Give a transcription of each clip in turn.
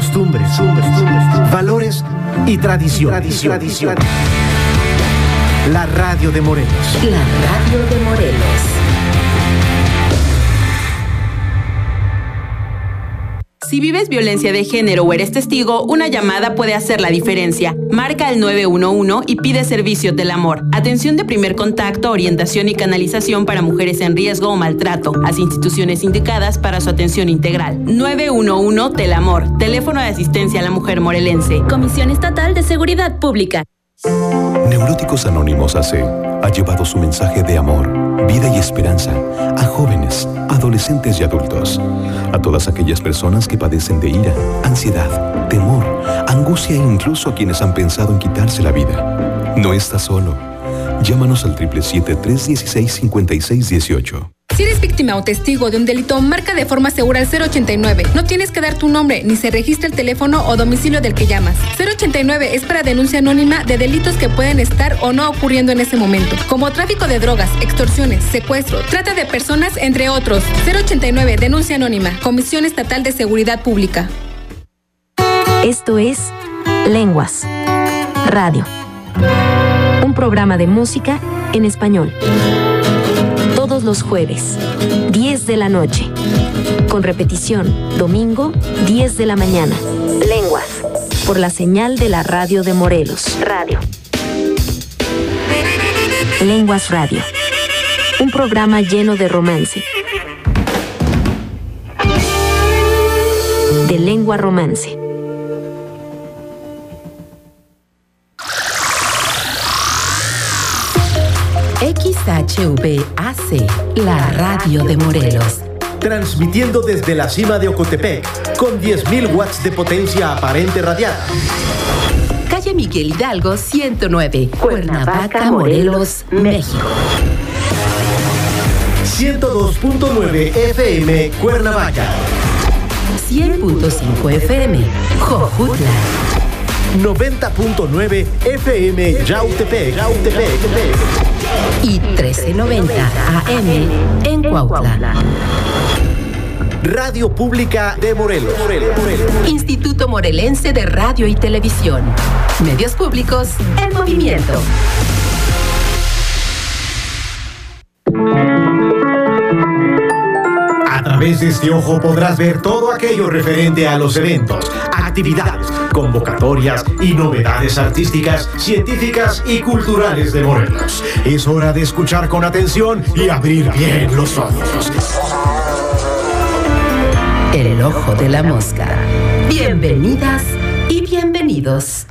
costumbres, valores y tradición. La radio de Morelos. La radio de Morelos. Si vives violencia de género o eres testigo, una llamada puede hacer la diferencia. Marca al 911 y pide servicio Telamor. Atención de primer contacto, orientación y canalización para mujeres en riesgo o maltrato. Las instituciones indicadas para su atención integral. 911 Telamor. Teléfono de asistencia a la mujer morelense. Comisión Estatal de Seguridad Pública. Neuróticos Anónimos AC ha llevado su mensaje de amor, vida y esperanza a jóvenes, adolescentes y adultos. A todas aquellas personas que padecen de ira, ansiedad, temor, angustia e incluso a quienes han pensado en quitarse la vida. No estás solo. Llámanos al 777-316-5618. Si eres víctima o testigo de un delito, marca de forma segura al 089. No tienes que dar tu nombre, ni se registra el teléfono o domicilio del que llamas. 089 es para denuncia anónima de delitos que pueden estar o no ocurriendo en ese momento, como tráfico de drogas, extorsiones, secuestro, trata de personas, entre otros. 089, denuncia anónima. Comisión Estatal de Seguridad Pública. Esto es Lenguas Radio, un programa de música en español. Todos los jueves, 10 de la noche. Con repetición, domingo, 10 de la mañana. Lenguas, por la señal de la radio de Morelos. Radio. Lenguas Radio. Un programa lleno de romance. De lengua romance. XHVAC, la radio de Morelos. Transmitiendo desde la cima de Ocotepec, con 10.000 watts de potencia aparente radiada. Calle Miguel Hidalgo, 109, Cuernavaca, Morelos, México. 102.9 FM, Cuernavaca. 100.5 FM, Jojutla. 90.9 FM, Yautepec. Y 1390 AM en Cuautla. Radio Pública de Morelos. Instituto Morelense de Radio y Televisión. Medios públicos en movimiento. A través de este ojo podrás ver todo aquello referente a los eventos, actividades, convocatorias y novedades artísticas, científicas y culturales de Morelos. Es hora de escuchar con atención y abrir bien los ojos. El ojo de la mosca. Bienvenidas y bienvenidos.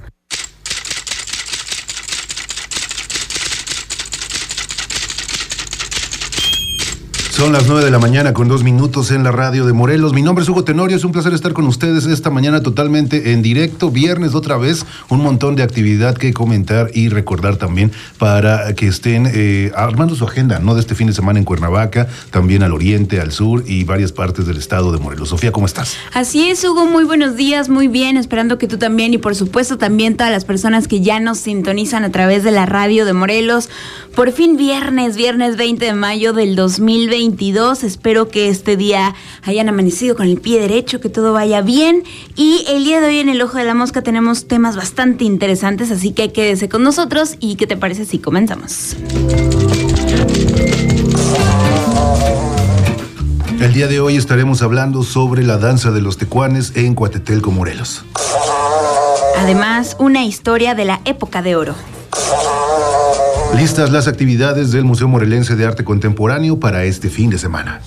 Son las 9 de la mañana con 2 minutos en la radio de Morelos. Mi nombre es Hugo Tenorio, es un placer estar con ustedes esta mañana totalmente en directo. Viernes otra vez, un montón de actividad que comentar y recordar también para que estén armando su agenda, ¿no? De este fin de semana en Cuernavaca, también al oriente, al sur y varias partes del estado de Morelos. Sofía, ¿cómo estás? Así es, Hugo, muy buenos días, muy bien, esperando que tú también y por supuesto también todas las personas que ya nos sintonizan a través de la radio de Morelos. Por fin viernes 20 de mayo del 2022. Espero que este día hayan amanecido con el pie derecho, que todo vaya bien. Y el día de hoy en El Ojo de la Mosca tenemos temas bastante interesantes, así que quédese con nosotros. ¿Y qué te parece si comenzamos? El día de hoy estaremos hablando sobre la danza de los tecuanes en Coatetelco, Morelos. Además, una historia de la época de oro. Listas las actividades del Museo Morelense de Arte Contemporáneo para este fin de semana.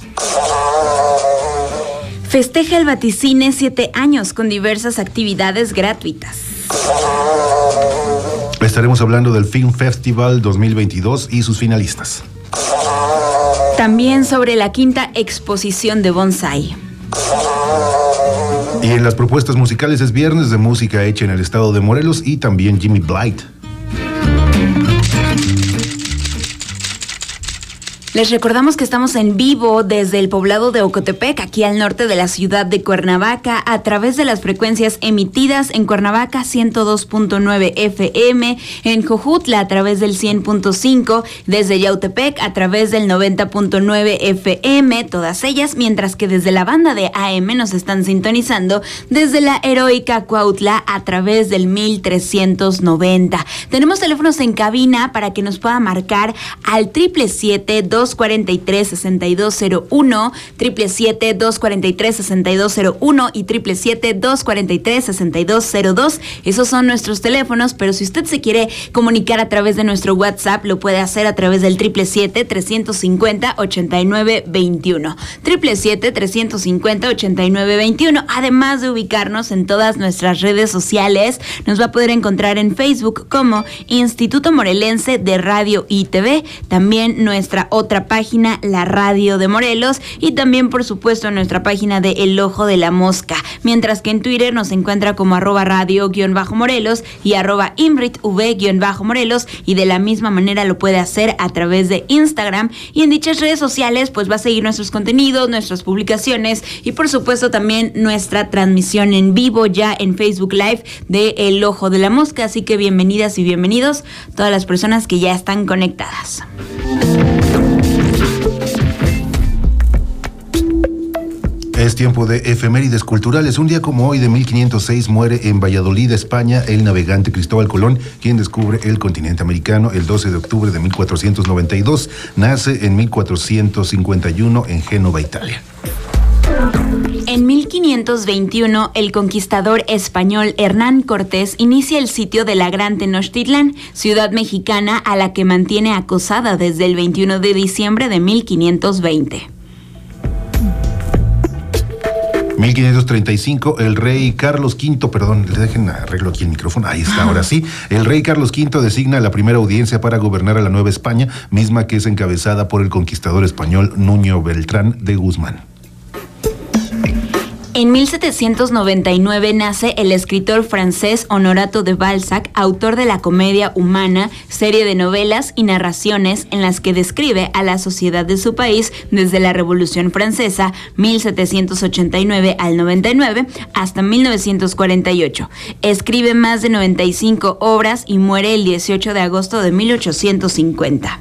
Festeja el Vaticine 7 años con diversas actividades gratuitas. Estaremos hablando del Film Festival 2022 y sus finalistas. También sobre la 5ª exposición de bonsái. Y en las propuestas musicales es viernes de música hecha en el estado de Morelos y también Jimmy Blight. Les recordamos que estamos en vivo desde el poblado de Ocotepec, aquí al norte de la ciudad de Cuernavaca, a través de las frecuencias emitidas en Cuernavaca 102.9 FM, en Jojutla a través del 100.5, desde Yautepec a través del 90.9 FM, todas ellas, mientras que desde la banda de AM nos están sintonizando desde la heroica Cuautla a través del 1390. Tenemos teléfonos en cabina para que nos pueda marcar al 777-243-6201, 777-243-6201 y 777-243-6202. Esos son nuestros teléfonos, pero si usted se quiere comunicar a través de nuestro WhatsApp, lo puede hacer a través del 777-350-8921. 777-350-8921. Además de ubicarnos en todas nuestras redes sociales, nos va a poder encontrar en Facebook como Instituto Morelense de Radio y TV, también nuestra otra página, La Radio de Morelos, y también por supuesto nuestra página de El Ojo de la Mosca, mientras que en Twitter nos encuentra como @radio_morelos y @ImritV_morelos, y de la misma manera lo puede hacer a través de Instagram, y en dichas redes sociales pues va a seguir nuestros contenidos, nuestras publicaciones y por supuesto también nuestra transmisión en vivo ya en Facebook Live de El Ojo de la Mosca, así que bienvenidas y bienvenidos todas las personas que ya están conectadas. Es tiempo de efemérides culturales. Un día como hoy de 1506 muere en Valladolid, España, el navegante Cristóbal Colón, quien descubre el continente americano. El 12 de octubre de 1492 nace en 1451 en Génova, Italia. En 1521, el conquistador español Hernán Cortés inicia el sitio de la Gran Tenochtitlán, ciudad mexicana a la que mantiene acosada desde el 21 de diciembre de 1520. 1535, el rey Carlos V, perdón, dejen arreglo aquí el micrófono, ahí está, ahora sí. El rey Carlos V designa la primera audiencia para gobernar a la Nueva España, misma que es encabezada por el conquistador español Nuño Beltrán de Guzmán. En 1799 nace el escritor francés Honorato de Balzac, autor de la Comedia Humana, serie de novelas y narraciones en las que describe a la sociedad de su país desde la Revolución Francesa, 1789 al 99, hasta 1948. Escribe más de 95 obras y muere el 18 de agosto de 1850.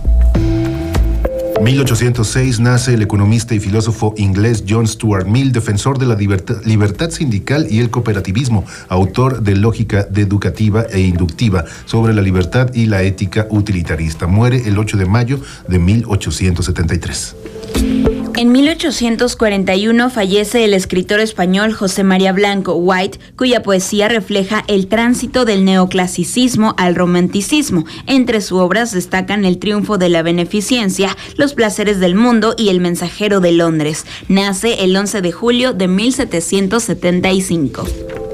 1806 nace el economista y filósofo inglés John Stuart Mill, defensor de la libertad sindical y el cooperativismo, autor de Lógica Educativa e Inductiva sobre la libertad y la ética utilitarista. Muere el 8 de mayo de 1873. En 1841 fallece el escritor español José María Blanco White, cuya poesía refleja el tránsito del neoclasicismo al romanticismo. Entre sus obras destacan El triunfo de la beneficencia, Los placeres del mundo y El mensajero de Londres. Nace el 11 de julio de 1775.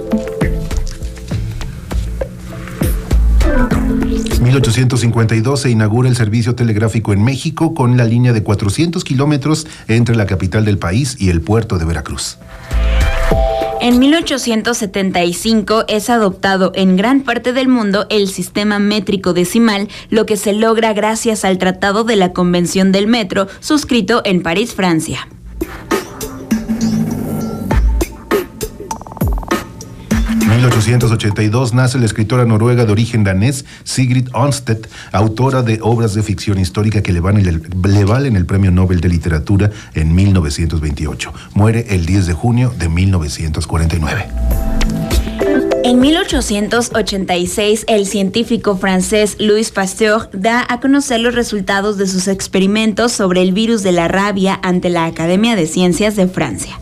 1852 se inaugura el servicio telegráfico en México con la línea de 400 kilómetros entre la capital del país y el puerto de Veracruz. En 1875 es adoptado en gran parte del mundo el sistema métrico decimal, lo que se logra gracias al Tratado de la Convención del Metro, suscrito en París, Francia. 1882 nace la escritora noruega de origen danés Sigrid Onsted, autora de obras de ficción histórica que le valen el Premio Nobel de Literatura en 1928. Muere el 10 de junio de 1949. En 1886, el científico francés Louis Pasteur da a conocer los resultados de sus experimentos sobre el virus de la rabia ante la Academia de Ciencias de Francia.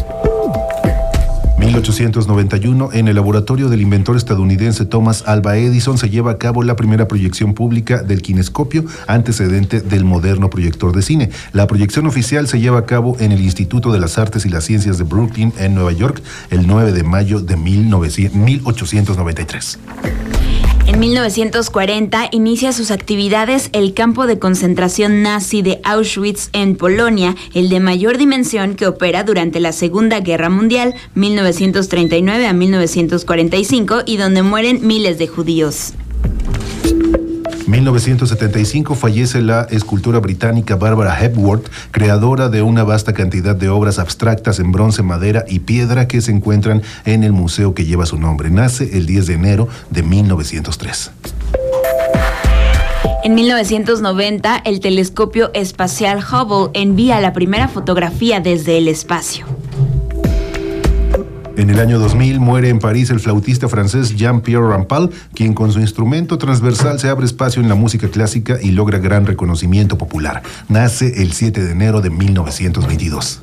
1891, en el laboratorio del inventor estadounidense Thomas Alva Edison se lleva a cabo la primera proyección pública del kinescopio, antecedente del moderno proyector de cine. La proyección oficial se lleva a cabo en el Instituto de las Artes y las Ciencias de Brooklyn, en Nueva York, el 9 de mayo de 1893. En 1940 inicia sus actividades el campo de concentración nazi de Auschwitz en Polonia, el de mayor dimensión que opera durante la Segunda Guerra Mundial, 1939 a 1945, y donde mueren miles de judíos. 1975 fallece la escultora británica Barbara Hepworth, creadora de una vasta cantidad de obras abstractas en bronce, madera y piedra que se encuentran en el museo que lleva su nombre. Nace el 10 de enero de 1903. En 1990, el telescopio espacial Hubble envía la primera fotografía desde el espacio. En el año 2000 muere en París el flautista francés Jean-Pierre Rampal, quien con su instrumento transversal se abre espacio en la música clásica y logra gran reconocimiento popular. Nace el 7 de enero de 1922.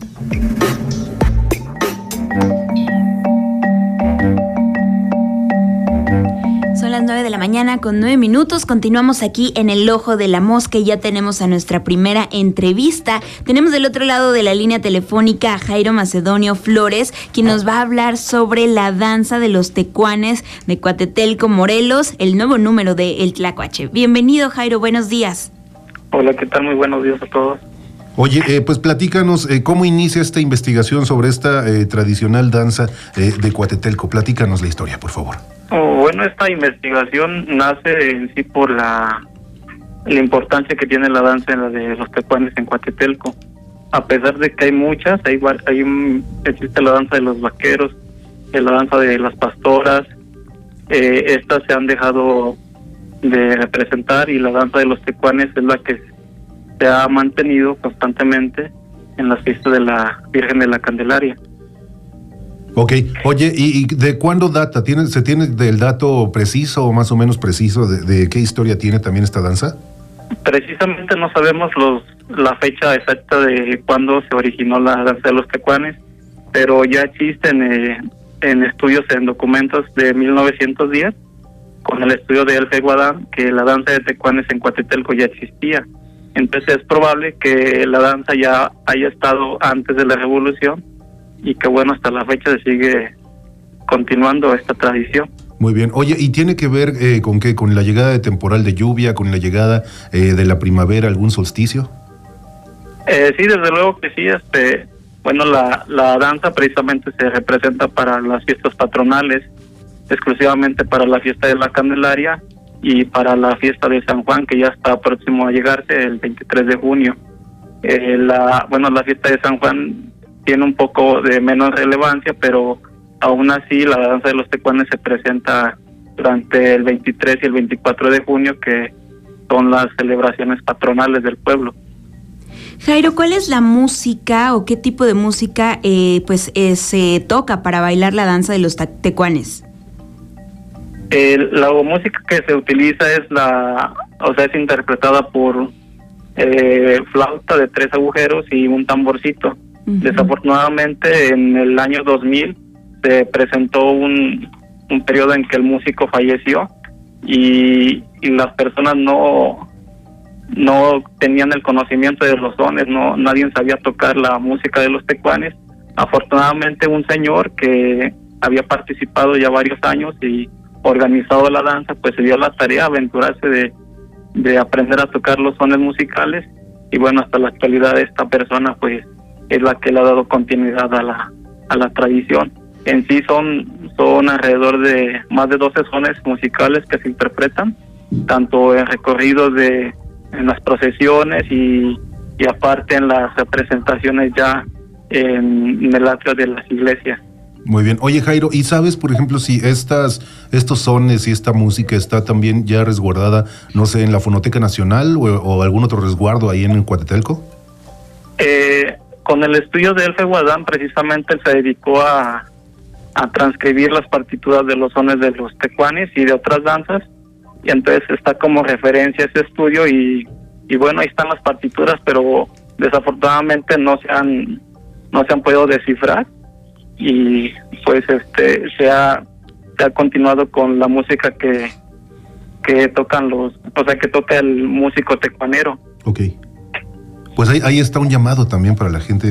Son las 9 de la mañana con 9 minutos. Continuamos aquí en el Ojo de la Mosca y ya tenemos a nuestra primera entrevista. Tenemos del otro lado de la línea telefónica a Jairo Macedonio Flores, quien nos va a hablar sobre la danza de los tecuanes de Coatetelco, Morelos, el nuevo número de El Tlacuache. Bienvenido, Jairo, buenos días. Hola, ¿qué tal? Muy buenos días a todos. Oye, pues platícanos cómo inicia esta investigación sobre esta tradicional danza de Coatetelco. Platícanos la historia, por favor. Bueno, esta investigación nace en sí por la importancia que tiene la danza de los tecuanes en Coatetelco. A pesar de que hay muchas, existe la danza de los vaqueros, la danza de las pastoras, estas se han dejado de representar y la danza de los tecuanes es la que se ha mantenido constantemente en las fiestas de la Virgen de la Candelaria. Ok, oye, ¿y de cuándo data? ¿Se tiene del dato preciso o más o menos preciso de qué historia tiene también esta danza? Precisamente no sabemos la fecha exacta de cuándo se originó la danza de los tecuanes, pero ya existen en estudios, en documentos de 1910, con el estudio de Elfe Guadam, que la danza de tecuanes en Coatetelco ya existía. Entonces es probable que la danza ya haya estado antes de la revolución y que bueno, hasta la fecha se sigue continuando esta tradición. Muy bien. Oye, ¿y tiene que ver con qué? ¿Con la llegada de temporal de lluvia? ¿Con la llegada de la primavera, algún solsticio? Sí, desde luego que sí. Bueno, la danza precisamente se representa para las fiestas patronales, exclusivamente para la fiesta de la Candelaria y para la fiesta de San Juan, que ya está próximo a llegarse el 23 de junio. La fiesta de San Juan tiene un poco de menos relevancia, pero aún así la danza de los tecuanes se presenta durante el 23 y el 24 de junio, que son las celebraciones patronales del pueblo. Jairo, ¿cuál es la música o qué tipo de música se toca para bailar la danza de los tecuanes? La música que se utiliza es interpretada por flauta de 3 agujeros y un tamborcito. Uh-huh. Desafortunadamente en el año 2000 se presentó un periodo en que el músico falleció y las personas no tenían el conocimiento de los sones, nadie sabía tocar la música de los tecuanes. Afortunadamente un señor que había participado ya varios años y organizado la danza, pues se dio la tarea de aventurarse de aprender a tocar los sones musicales y bueno, hasta la actualidad esta persona pues es la que le ha dado continuidad a la tradición. En sí son alrededor de más de 12 sones musicales que se interpretan, tanto en recorridos en las procesiones y aparte en las representaciones ya en el atrio de las iglesias. Muy bien. Oye, Jairo, ¿y sabes, por ejemplo, si estos sones y esta música está también ya resguardada, no sé, en la Fonoteca Nacional o algún otro resguardo ahí en Coatetelco? Con el estudio de Elfe Guadam, precisamente se dedicó a transcribir las partituras de los sones de los tecuanes y de otras danzas, y entonces está como referencia ese estudio y bueno, ahí están las partituras, pero desafortunadamente no se han podido descifrar y pues se ha continuado con la música que tocan que toca el músico tecuanero. Okay. Pues ahí está un llamado también para la gente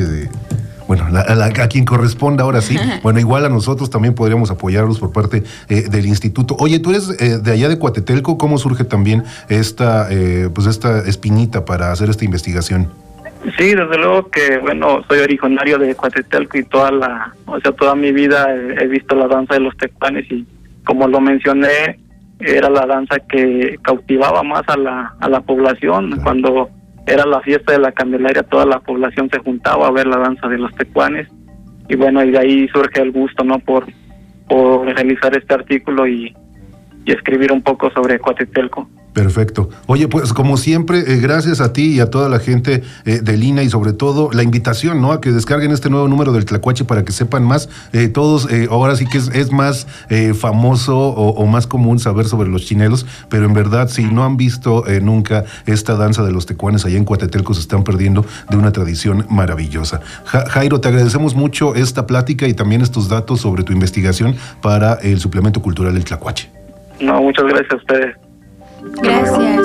a quien corresponda ahora sí. Bueno, igual a nosotros también podríamos apoyarlos por parte del instituto. Oye, tú eres de allá de Coatetelco, ¿cómo surge también esta espinita para hacer esta investigación? Sí, desde luego que, bueno, soy originario de Coatetelco y toda mi vida he visto la danza de los tecuanes y como lo mencioné, era la danza que cautivaba más a la población. Cuando era la fiesta de la Candelaria, toda la población se juntaba a ver la danza de los tecuanes, y bueno, y de ahí surge el gusto, ¿no?, por realizar este artículo y escribir un poco sobre Coatetelco. Perfecto. Oye, pues como siempre, gracias a ti y a toda la gente del INA, y sobre todo la invitación, ¿no?, a que descarguen este nuevo número del Tlacuache para que sepan más. Todos, ahora sí que es más famoso o más común saber sobre los chinelos, pero en verdad, si no han visto nunca esta danza de los tecuanes allá en Coatetelco, se están perdiendo de una tradición maravillosa. Jairo, te agradecemos mucho esta plática y también estos datos sobre tu investigación para el suplemento cultural del Tlacuache. No, muchas gracias a ustedes. Gracias.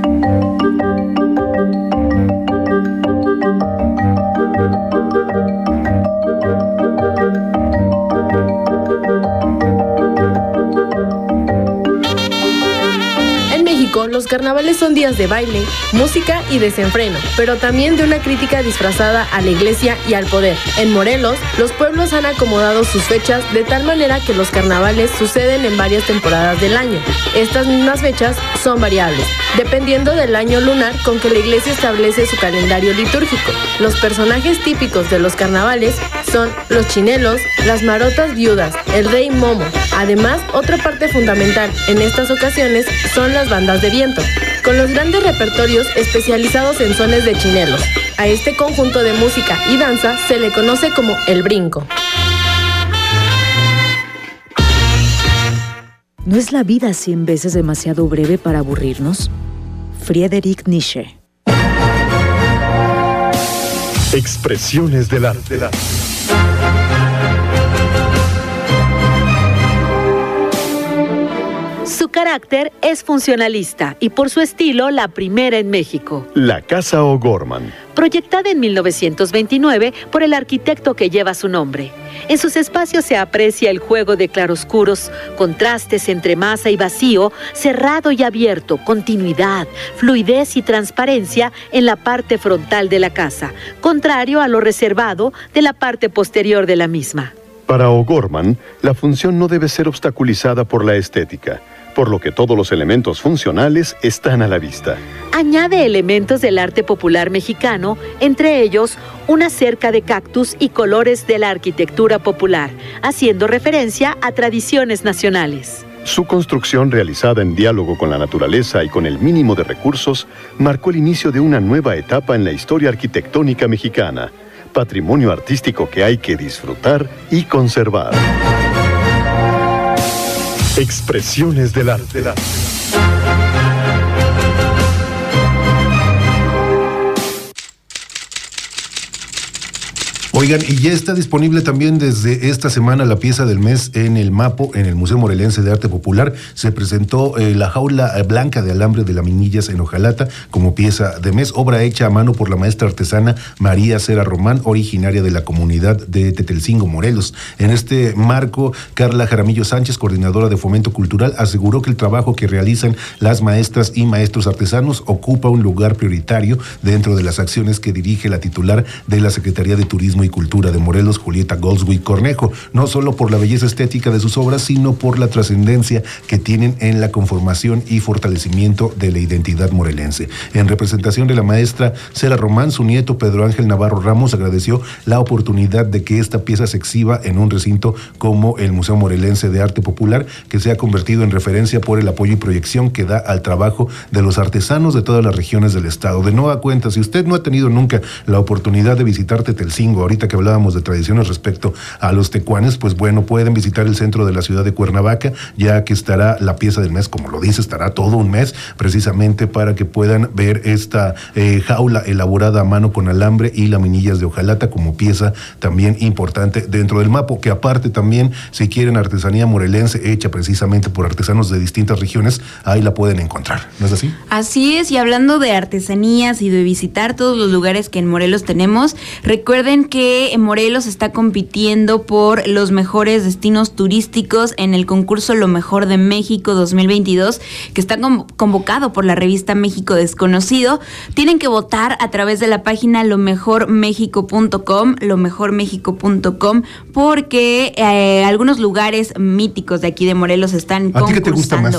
Los carnavales son días de baile, música y desenfreno, pero también de una crítica disfrazada a la iglesia y al poder. En Morelos, los pueblos han acomodado sus fechas de tal manera que los carnavales suceden en varias temporadas del año. Estas mismas fechas son variables, dependiendo del año lunar con que la iglesia establece su calendario litúrgico. Los personajes típicos de los carnavales son los chinelos, las marotas viudas, el rey Momo. Además, otra parte fundamental en estas ocasiones son las bandas de viento, con los grandes repertorios especializados en sones de chinelos. A este conjunto de música y danza se le conoce como el brinco. ¿No es la vida 100 veces demasiado breve para aburrirnos? Friedrich Nietzsche. Expresiones del arte. Su carácter es funcionalista y por su estilo la primera en México. La Casa O'Gorman. Proyectada en 1929 por el arquitecto que lleva su nombre. En sus espacios se aprecia el juego de claroscuros, contrastes entre masa y vacío, cerrado y abierto, continuidad, fluidez y transparencia en la parte frontal de la casa, contrario a lo reservado de la parte posterior de la misma. Para O'Gorman, la función no debe ser obstaculizada por la estética, por lo que todos los elementos funcionales están a la vista. Añade elementos del arte popular mexicano, entre ellos una cerca de cactus y colores de la arquitectura popular, haciendo referencia a tradiciones nacionales. Su construcción, realizada en diálogo con la naturaleza y con el mínimo de recursos, marcó el inicio de una nueva etapa en la historia arquitectónica mexicana, patrimonio artístico que hay que disfrutar y conservar. Expresiones del arte. Oigan, y ya está disponible también desde esta semana la pieza del mes en el MAPO, en el Museo Morelense de Arte Popular. Se presentó la jaula blanca de alambre de Laminillas en Ojalata como pieza de mes, obra hecha a mano por la maestra artesana María Cera Román, originaria de la comunidad de Tetelcingo, Morelos. En este marco, Carla Jaramillo Sánchez, coordinadora de Fomento Cultural, aseguró que el trabajo que realizan las maestras y maestros artesanos ocupa un lugar prioritario dentro de las acciones que dirige la titular de la Secretaría de Turismo y Cultura de Morelos, Julieta Goldswick Cornejo, no solo por la belleza estética de sus obras, sino por la trascendencia que tienen en la conformación y fortalecimiento de la identidad morelense. En representación de la maestra Cera Román, su nieto Pedro Ángel Navarro Ramos agradeció la oportunidad de que esta pieza se exhiba en un recinto como el Museo Morelense de Arte Popular, que se ha convertido en referencia por el apoyo y proyección que da al trabajo de los artesanos de todas las regiones del estado. De nueva cuenta, si usted no ha tenido nunca la oportunidad de visitar Tetelcingo, ahorita que hablábamos de tradiciones respecto a los tecuanes, pues bueno, pueden visitar el centro de la ciudad de Cuernavaca, ya que estará la pieza del mes, como lo dice, estará todo un mes, precisamente para que puedan ver esta jaula elaborada a mano con alambre y laminillas de hojalata como pieza también importante dentro del MAPO, que aparte también, si quieren artesanía morelense hecha precisamente por artesanos de distintas regiones, ahí la pueden encontrar, ¿no es así? Así es, y hablando de artesanías y de visitar todos los lugares que en Morelos tenemos, recuerden que Morelos está compitiendo por los mejores destinos turísticos en el concurso Lo Mejor de México 2022, que está convocado por la revista México Desconocido. Tienen que votar a través de la página lomejormexico.com, porque algunos lugares míticos de aquí de Morelos están concursando. ¿A ti qué te gusta más?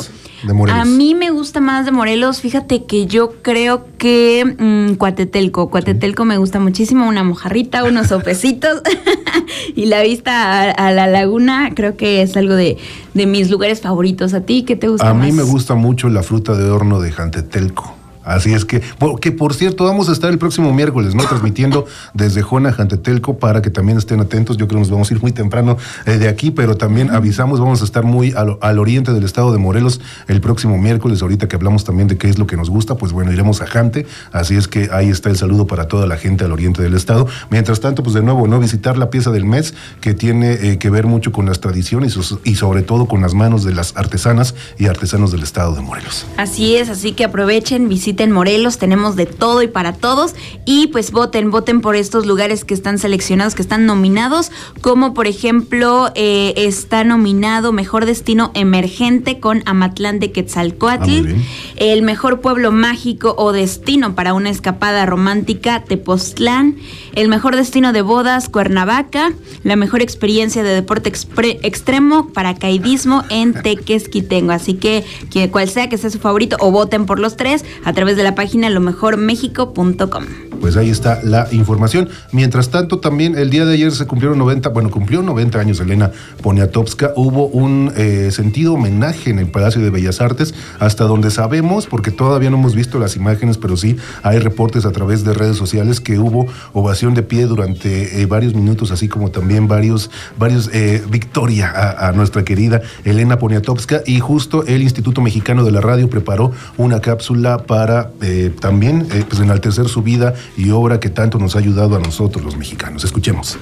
de Morelos? A mí me gusta más de Morelos, fíjate que yo creo que Coatetelco me gusta muchísimo, una mojarrita, unos sopecitos y la vista a la laguna, creo que es algo de mis lugares favoritos. ¿A ti qué te gusta más? A mí me gusta mucho la fruta de horno de Jantetelco. Así es que por cierto, vamos a estar el próximo miércoles, ¿no? Transmitiendo desde Jona, Jantetelco, para que también estén atentos. Yo creo que nos vamos a ir muy temprano de aquí, pero también avisamos, vamos a estar muy al oriente del estado de Morelos el próximo miércoles. Ahorita que hablamos también de qué es lo que nos gusta, pues bueno, iremos a Jante. Así es que ahí está el saludo para toda la gente al oriente del estado. Mientras tanto, pues de nuevo, ¿no? Visitar la pieza del mes, que tiene que ver mucho con las tradiciones y sobre todo con las manos de las artesanas y artesanos del estado de Morelos. Así es, así que aprovechen, visiten Morelos, tenemos de todo y para todos, y pues voten por estos lugares que están seleccionados, que están nominados, como por ejemplo está nominado Mejor Destino Emergente con Amatlán de Quetzalcóatl, el Mejor Pueblo Mágico o Destino para una Escapada Romántica, Tepoztlán, el Mejor Destino de Bodas, Cuernavaca, la Mejor Experiencia de Deporte Extremo, Paracaidismo en Tequesquitengo. Así que cual sea que sea su favorito, o voten por los tres a través de la página lomejormexico.com. Pues ahí está la información. Mientras tanto, también el día de ayer cumplió 90 años Elena Poniatowska. Hubo un sentido homenaje en el Palacio de Bellas Artes, hasta donde sabemos, porque todavía no hemos visto las imágenes, pero sí hay reportes a través de redes sociales que hubo ovación de pie durante varios minutos, así como también varios victoria a nuestra querida Elena Poniatowska, y justo el Instituto Mexicano de la Radio preparó una cápsula para también pues enaltecer su vida y obra que tanto nos ha ayudado a nosotros los mexicanos. Escuchemos.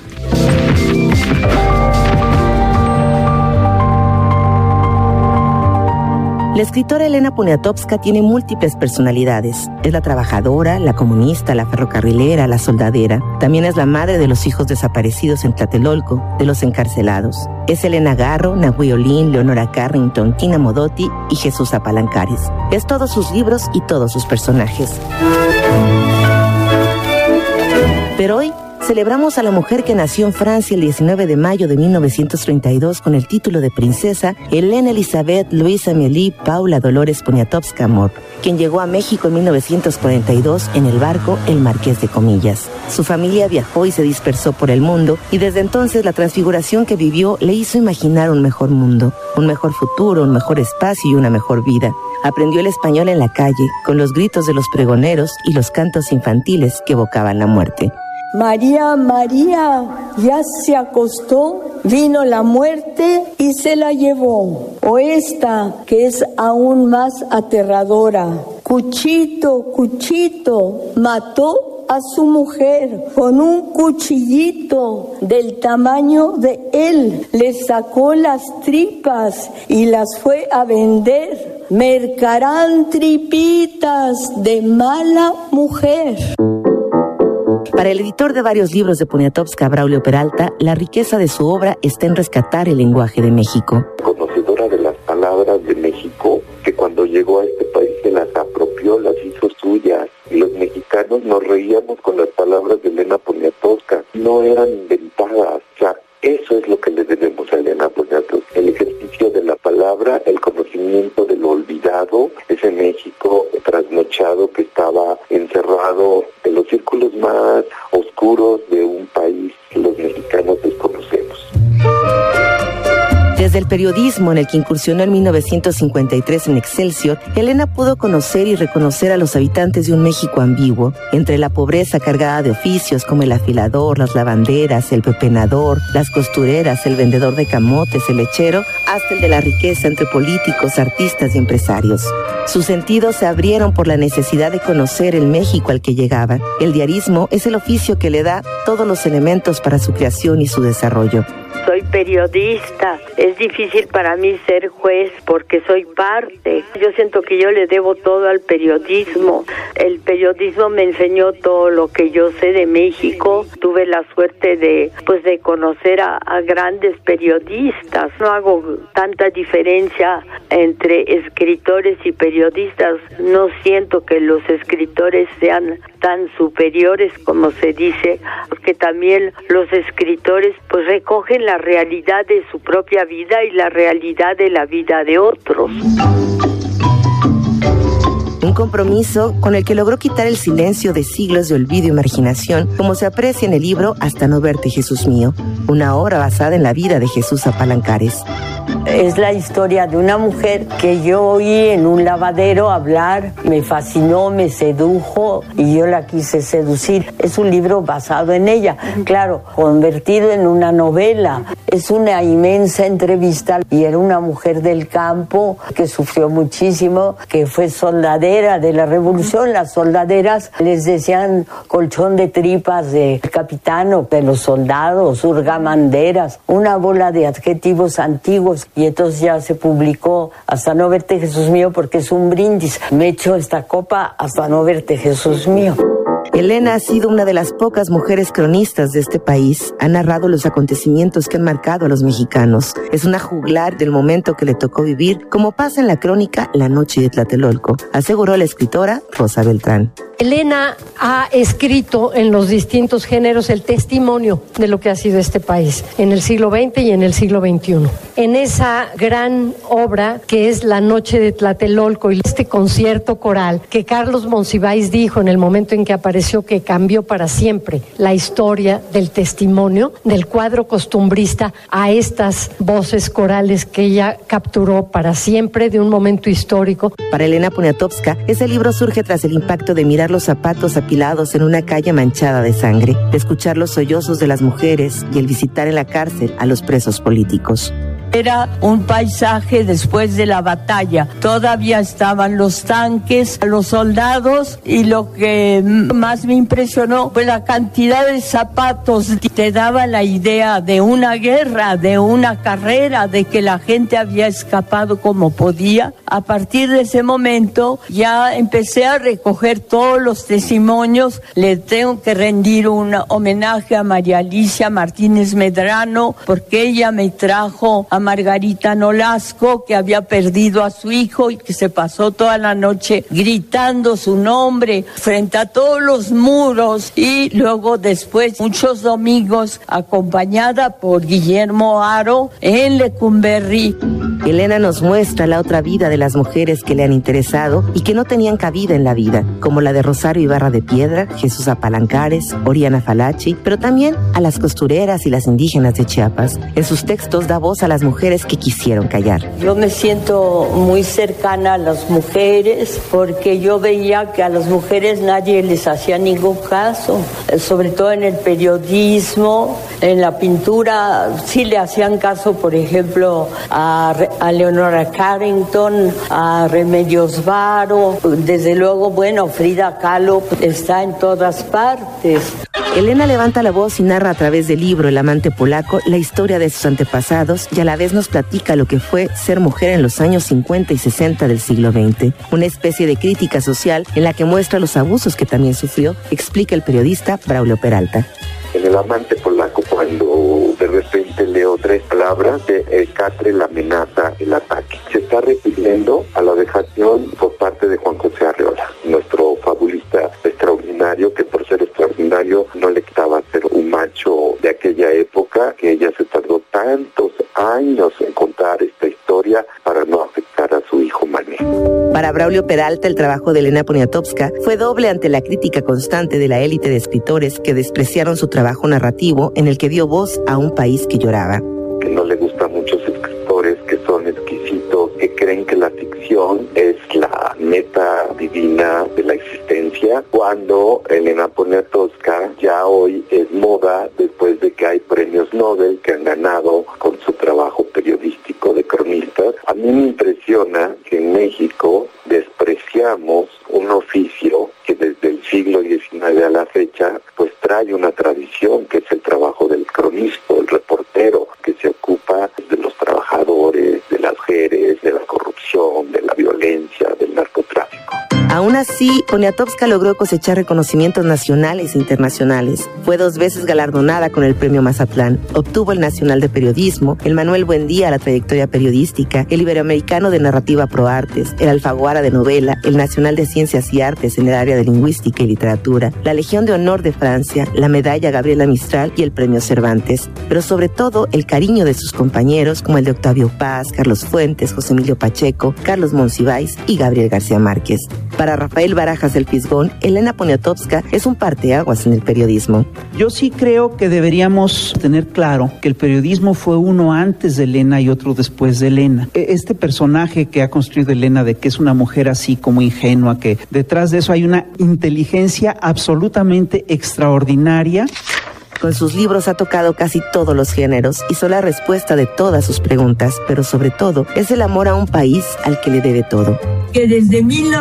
La escritora Elena Poniatowska tiene múltiples personalidades. Es la trabajadora, la comunista, la ferrocarrilera, la soldadera. También es la madre de los hijos desaparecidos en Tlatelolco, de los encarcelados. Es Elena Garro, Nahui Olin, Leonora Carrington, Tina Modotti y Jesús Apalancares. Es todos sus libros y todos sus personajes. Pero hoy celebramos a la mujer que nació en Francia el 19 de mayo de 1932 con el título de princesa, Helena Elizabeth Louise Amélie Paula Dolores Poniatowska Mor, quien llegó a México en 1942 en el barco El Marqués de Comillas. Su familia viajó y se dispersó por el mundo, y desde entonces la transfiguración que vivió le hizo imaginar un mejor mundo, un mejor futuro, un mejor espacio y una mejor vida. Aprendió el español en la calle, con los gritos de los pregoneros y los cantos infantiles que evocaban la muerte. María, María, ya se acostó, vino la muerte y se la llevó. O esta, que es aún más aterradora, Cuchito, Cuchito, mató a su mujer con un cuchillito del tamaño de él. Le sacó las tripas y las fue a vender. Mercarán tripitas de mala mujer. Para el editor de varios libros de Poniatowska, Braulio Peralta, la riqueza de su obra está en rescatar el lenguaje de México. Conocedora de las palabras de México, que cuando llegó a este país se las apropió, las hizo suyas. Y los mexicanos nos reíamos con las palabras de Elena Poniatowska. No eran inventadas. O sea, eso es lo que le debemos a Elena Poniatowska. El ejercicio de la palabra, el conocimiento de lo olvidado, ese México trasnochado que estaba encerrado en los círculos más oscuros de un país que los mexicanos desconocemos. Desde el periodismo, en el que incursionó en 1953 en Excelsior, Elena pudo conocer y reconocer a los habitantes de un México ambiguo, entre la pobreza cargada de oficios como el afilador, las lavanderas, el pepenador, las costureras, el vendedor de camotes, el lechero, hasta el de la riqueza entre políticos, artistas y empresarios. Sus sentidos se abrieron por la necesidad de conocer el México al que llegaba. El diarismo es el oficio que le da todos los elementos para su creación y su desarrollo. Soy periodista. Es difícil para mí ser juez porque soy parte. Yo siento que yo le debo todo al periodismo. El periodismo me enseñó todo lo que yo sé de México. Tuve la suerte de conocer a grandes periodistas. No hago tanta diferencia entre escritores y periodistas. No siento que los escritores sean tan superiores como se dice, porque también los escritores recogen la realidad de su propia vida y la realidad de la vida de otros. un compromiso con el que logró quitar el silencio de siglos de olvido y marginación, como se aprecia en el libro Hasta no verte, Jesús mío, una obra basada en la vida de Jesús Apalancares. Es la historia de una mujer que yo oí en un lavadero hablar, me fascinó, me sedujo y yo la quise seducir. Es un libro basado en ella, claro, convertido en una novela. Es una inmensa entrevista y era una mujer del campo que sufrió muchísimo, que fue soldadera de la revolución. Las soldaderas les decían colchón de tripas del capitán o de los soldados, hurgamanderas, una bola de adjetivos antiguos. Y entonces ya se publicó Hasta no verte, Jesús mío, porque es un brindis. Me echo esta copa hasta no verte, Jesús mío. Elena ha sido una de las pocas mujeres cronistas de este país. Ha narrado los acontecimientos que han marcado a los mexicanos. Es una juglar del momento que le tocó vivir, como pasa en la crónica La Noche de Tlatelolco, aseguró la escritora Rosa Beltrán. Elena ha escrito en los distintos géneros el testimonio de lo que ha sido este país en el siglo XX y en el siglo XXI. En esa gran obra que es La Noche de Tlatelolco y este concierto coral que Carlos Monsiváis dijo en el momento en que apareció que cambió para siempre la historia del testimonio del cuadro costumbrista a estas voces corales que ella capturó para siempre de un momento histórico. Para Elena Poniatowska, ese libro surge tras el impacto de mirar los zapatos apilados en una calle manchada de sangre, de escuchar los sollozos de las mujeres y el visitar en la cárcel a los presos políticos. Era un paisaje después de la batalla. Todavía estaban los tanques, los soldados, y lo que más me impresionó fue la cantidad de zapatos. Te daba la idea de una guerra, de una carrera, de que la gente había escapado como podía. A partir de ese momento ya empecé a recoger todos los testimonios. Le tengo que rendir un homenaje a María Alicia Martínez Medrano, porque ella me trajo a Margarita Nolasco, que había perdido a su hijo y que se pasó toda la noche gritando su nombre frente a todos los muros, y luego después muchos domingos acompañada por Guillermo Haro en Lecumberri. Elena nos muestra la otra vida de las mujeres que le han interesado y que no tenían cabida en la vida, como la de Rosario Ibarra de Piedra, Jesús Apalancares, Oriana Falachi, pero también a las costureras y las indígenas de Chiapas. En sus textos da voz a las mujeres que quisieron callar. Yo me siento muy cercana a las mujeres porque yo veía que a las mujeres nadie les hacía ningún caso, sobre todo en el periodismo, en la pintura sí le hacían caso, por ejemplo, a Leonora Carrington, a Remedios Varo, desde luego, bueno, Frida Kahlo está en todas partes. Elena levanta la voz y narra a través del libro El amante polaco la historia de sus antepasados y a la vez nos platica lo que fue ser mujer en los años 50 y 60 del siglo XX. Una especie de crítica social en la que muestra los abusos que también sufrió, explica el periodista Braulio Peralta. En El amante polaco, cuando de repente leo 3 palabras de el catre, la amenaza, el ataque, se está refiriendo a la vejación por parte de Juan José Arreola, nuestro fabulista extraordinario, que por ser extraordinario no le quitaba ser un macho de aquella época, que ella se tardó tantos años en contar esta historia para no afectar a su hijo Mané. Para Braulio Peralta, el trabajo de Elena Poniatowska fue doble ante la crítica constante de la élite de escritores que despreciaron su trabajo narrativo en el que dio voz a un país que lloraba. Que no le gusta a muchos escritores que son exquisitos, que creen que la ficción es la meta divina de la existencia, cuando Elena Poniatowska ya hoy es moda después de que hay premios Nobel que han ganado con su trabajo periodístico de cronistas. A mí me impresiona que en México despreciamos un oficio que desde el siglo XIX a la fecha pues trae una tradición, que es el trabajo del cronista, el reportero, que se ocupa de los trabajadores, de las mujeres, de la corrupción, de la violencia, del narcotráfico. Aún así, Poniatowska logró cosechar reconocimientos nacionales e internacionales. Fue 2 veces galardonada con el Premio Mazatlán. Obtuvo el Nacional de Periodismo, el Manuel Buendía a la trayectoria periodística, el Iberoamericano de Narrativa Pro Artes, el Alfaguara de Novela, el Nacional de Ciencias y Artes en el área de Lingüística y Literatura, la Legión de Honor de Francia, la Medalla Gabriela Mistral y el Premio Cervantes. Pero sobre todo, el cariño de sus compañeros, como el de Octavio Paz, Carlos Fuentes, José Emilio Pacheco, Carlos Monsiváis y Gabriel García Márquez. Para Rafael Barajas del Fisgón, Elena Poniatowska es un parteaguas en el periodismo. Yo sí creo que deberíamos tener claro que el periodismo fue uno antes de Elena y otro después de Elena. Este personaje que ha construido Elena de que es una mujer así como ingenua, que detrás de eso hay una inteligencia absolutamente extraordinaria. Con sus libros ha tocado casi todos los géneros y son la respuesta de todas sus preguntas, pero sobre todo es el amor a un país al que le debe todo. Que desde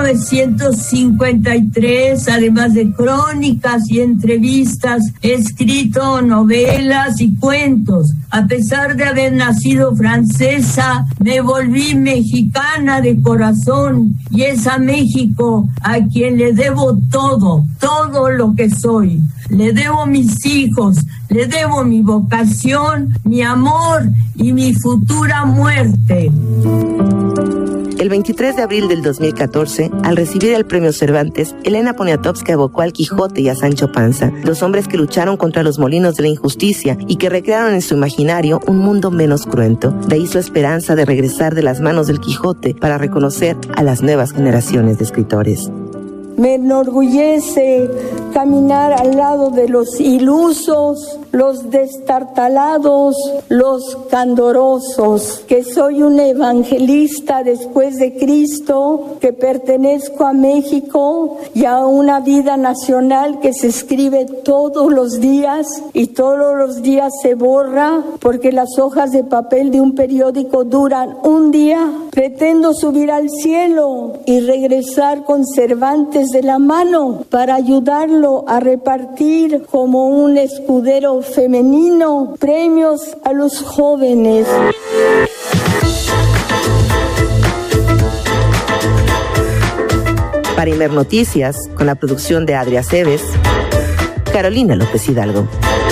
1953, además de crónicas y entrevistas, he escrito novelas y cuentos. A pesar de haber nacido francesa, me volví mexicana de corazón y es a México a quien le debo todo, todo lo que soy. Le debo mis hijos, le debo mi vocación, mi amor y mi futura muerte. El 23 de abril del 2014, al recibir el premio Cervantes, Elena Poniatowska evocó al Quijote y a Sancho Panza, dos hombres que lucharon contra los molinos de la injusticia y que recrearon en su imaginario un mundo menos cruento. De ahí su esperanza de regresar de las manos del Quijote para reconocer a las nuevas generaciones de escritores. Me enorgullece caminar al lado de los ilusos, los destartalados, los candorosos, que soy un evangelista después de Cristo, que pertenezco a México y a una vida nacional que se escribe todos los días y todos los días se borra porque las hojas de papel de un periódico duran un día. Pretendo subir al cielo y regresar con Cervantes de la mano para ayudarlo a repartir como un escudero femenino premios a los jóvenes. Para Imer Noticias, con la producción de Adria Cebes, Carolina López Hidalgo.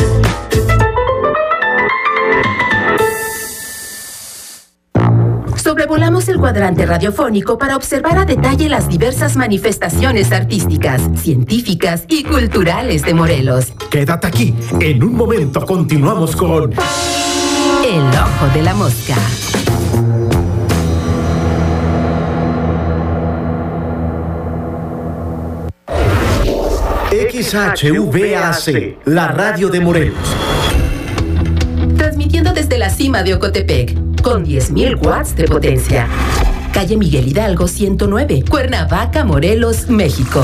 Sobrevolamos el cuadrante radiofónico para observar a detalle las diversas manifestaciones artísticas, científicas y culturales de Morelos. Quédate aquí. En un momento continuamos con El Ojo de la Mosca. XHVAC, la radio de Morelos. Transmitiendo desde la cima de Ocotepec, con 10.000 watts de potencia. Calle Miguel Hidalgo 109, Cuernavaca, Morelos, México.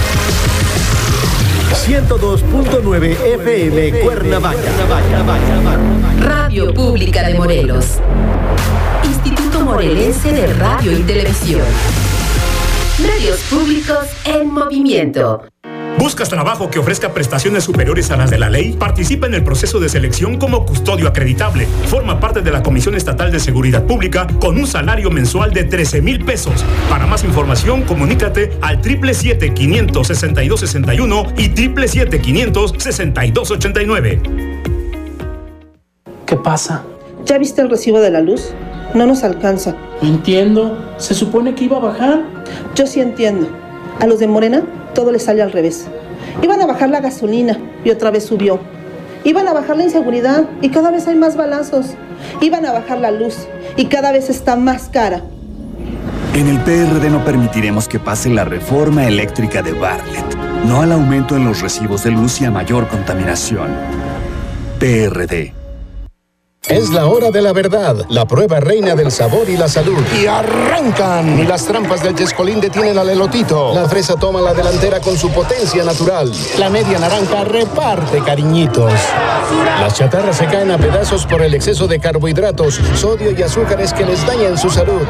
102.9 FM Cuernavaca. Radio Pública de Morelos. Instituto Morelense de Radio y Televisión. Medios públicos en movimiento. ¿Buscas trabajo que ofrezca prestaciones superiores a las de la ley? Participa en el proceso de selección como custodio acreditable. Forma parte de la Comisión Estatal de Seguridad Pública con un salario mensual de 13,000 pesos. Para más información, comunícate al 777-500-6261 y 777-500-6289. ¿Qué pasa? ¿Ya viste el recibo de la luz? No nos alcanza. No entiendo. Se supone que iba a bajar. Yo sí entiendo. A los de Morena todo les sale al revés. Iban a bajar la gasolina y otra vez subió. Iban a bajar la inseguridad y cada vez hay más balazos. Iban a bajar la luz y cada vez está más cara. En el PRD no permitiremos que pase la reforma eléctrica de Bartlett. No al aumento en los recibos de luz y a mayor contaminación. PRD. Es la hora de la verdad, la prueba reina del sabor y la salud. ¡Y arrancan! Y las trampas del Chescolín detienen al elotito. La fresa toma la delantera con su potencia natural. La media naranja reparte cariñitos. Las chatarras se caen a pedazos por el exceso de carbohidratos, sodio y azúcares que les dañan su salud.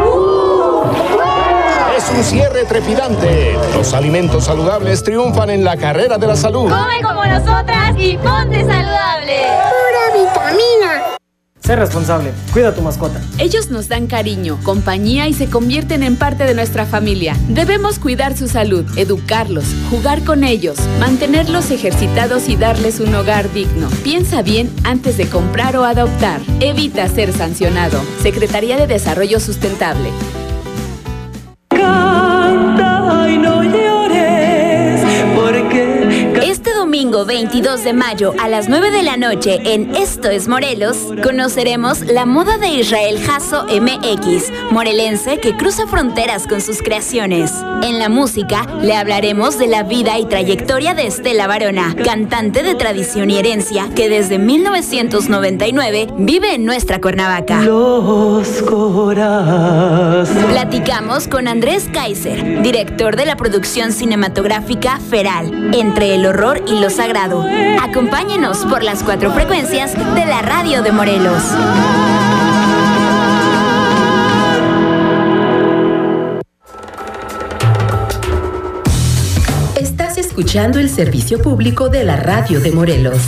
Es un cierre trepidante. Los alimentos saludables triunfan en la carrera de la salud. Come como nosotras y ponte saludable. Pura vitamina. Sé responsable, cuida a tu mascota. Ellos nos dan cariño, compañía y se convierten en parte de nuestra familia. Debemos cuidar su salud, educarlos, jugar con ellos, mantenerlos ejercitados y darles un hogar digno. Piensa bien antes de comprar o adoptar. Evita ser sancionado. Secretaría de Desarrollo Sustentable. Canta y no llores, porque... Este domingo domingo 22 de mayo a las 9 de la noche en Esto es Morelos, conoceremos la moda de Israel Jasso MX, morelense que cruza fronteras con sus creaciones. En la música, le hablaremos de la vida y trayectoria de Estela Varona, cantante de tradición y herencia que desde 1999 vive en nuestra Cuernavaca. Platicamos con Andrés Kaiser, director de la producción cinematográfica Feral, Entre el horror y lo sagrado. Acompáñenos por las 4 frecuencias de la radio de Morelos. Estás escuchando el servicio público de la radio de Morelos.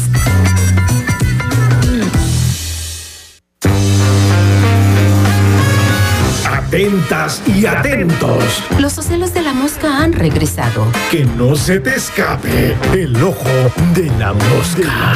Atentas y atentos. Los ocelos de la mosca han regresado. Que no se te escape el ojo de la mosca.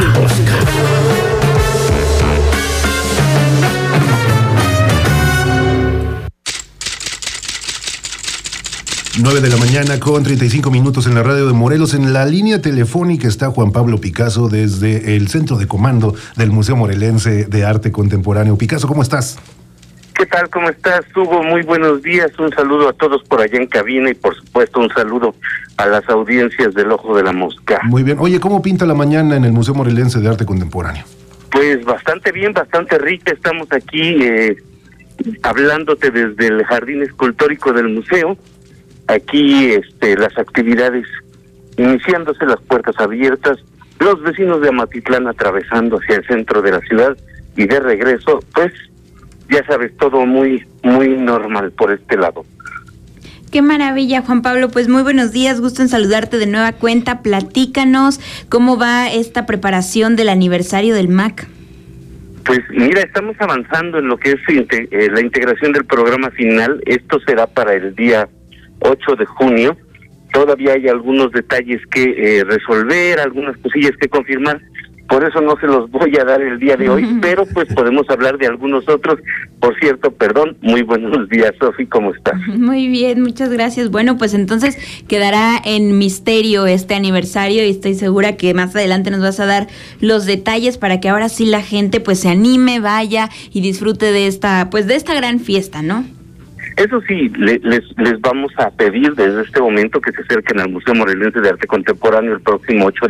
9 de la mañana con 35 minutos en la radio de Morelos. En la línea telefónica está Juan Pablo Picasso desde el centro de comando del Museo Morelense de Arte Contemporáneo. Picasso, ¿cómo estás? ¿Qué tal? ¿Cómo estás, Hugo? Muy buenos días. Un saludo a todos por allá en cabina y, por supuesto, un saludo a las audiencias del Ojo de la Mosca. Muy bien. Oye, ¿cómo pinta la mañana en el Museo Morelense de Arte Contemporáneo? Pues bastante bien, bastante rica. Estamos aquí hablándote desde el jardín escultórico del museo. Aquí las actividades iniciándose, las puertas abiertas, los vecinos de Amatitlán atravesando hacia el centro de la ciudad y de regreso, pues ya sabes, todo muy normal por este lado. Qué maravilla, Juan Pablo. Pues muy buenos días, gusto en saludarte de nueva cuenta. Platícanos cómo va esta preparación del aniversario del MAC. Pues mira, estamos avanzando en lo que es la integración del programa final. Esto será para el día 8 de junio. Todavía hay algunos detalles que resolver, algunas cosillas que confirmar. Por eso no se los voy a dar el día de hoy, pero pues podemos hablar de algunos otros. Por cierto, perdón, muy buenos días, Sofi, ¿cómo estás? Muy bien, muchas gracias. Bueno, pues entonces quedará en misterio este aniversario y estoy segura que más adelante nos vas a dar los detalles para que ahora sí la gente pues se anime, vaya y disfrute de esta gran fiesta, ¿no? Eso sí, les vamos a pedir desde este momento que se acerquen al Museo Morelense de Arte Contemporáneo el próximo 8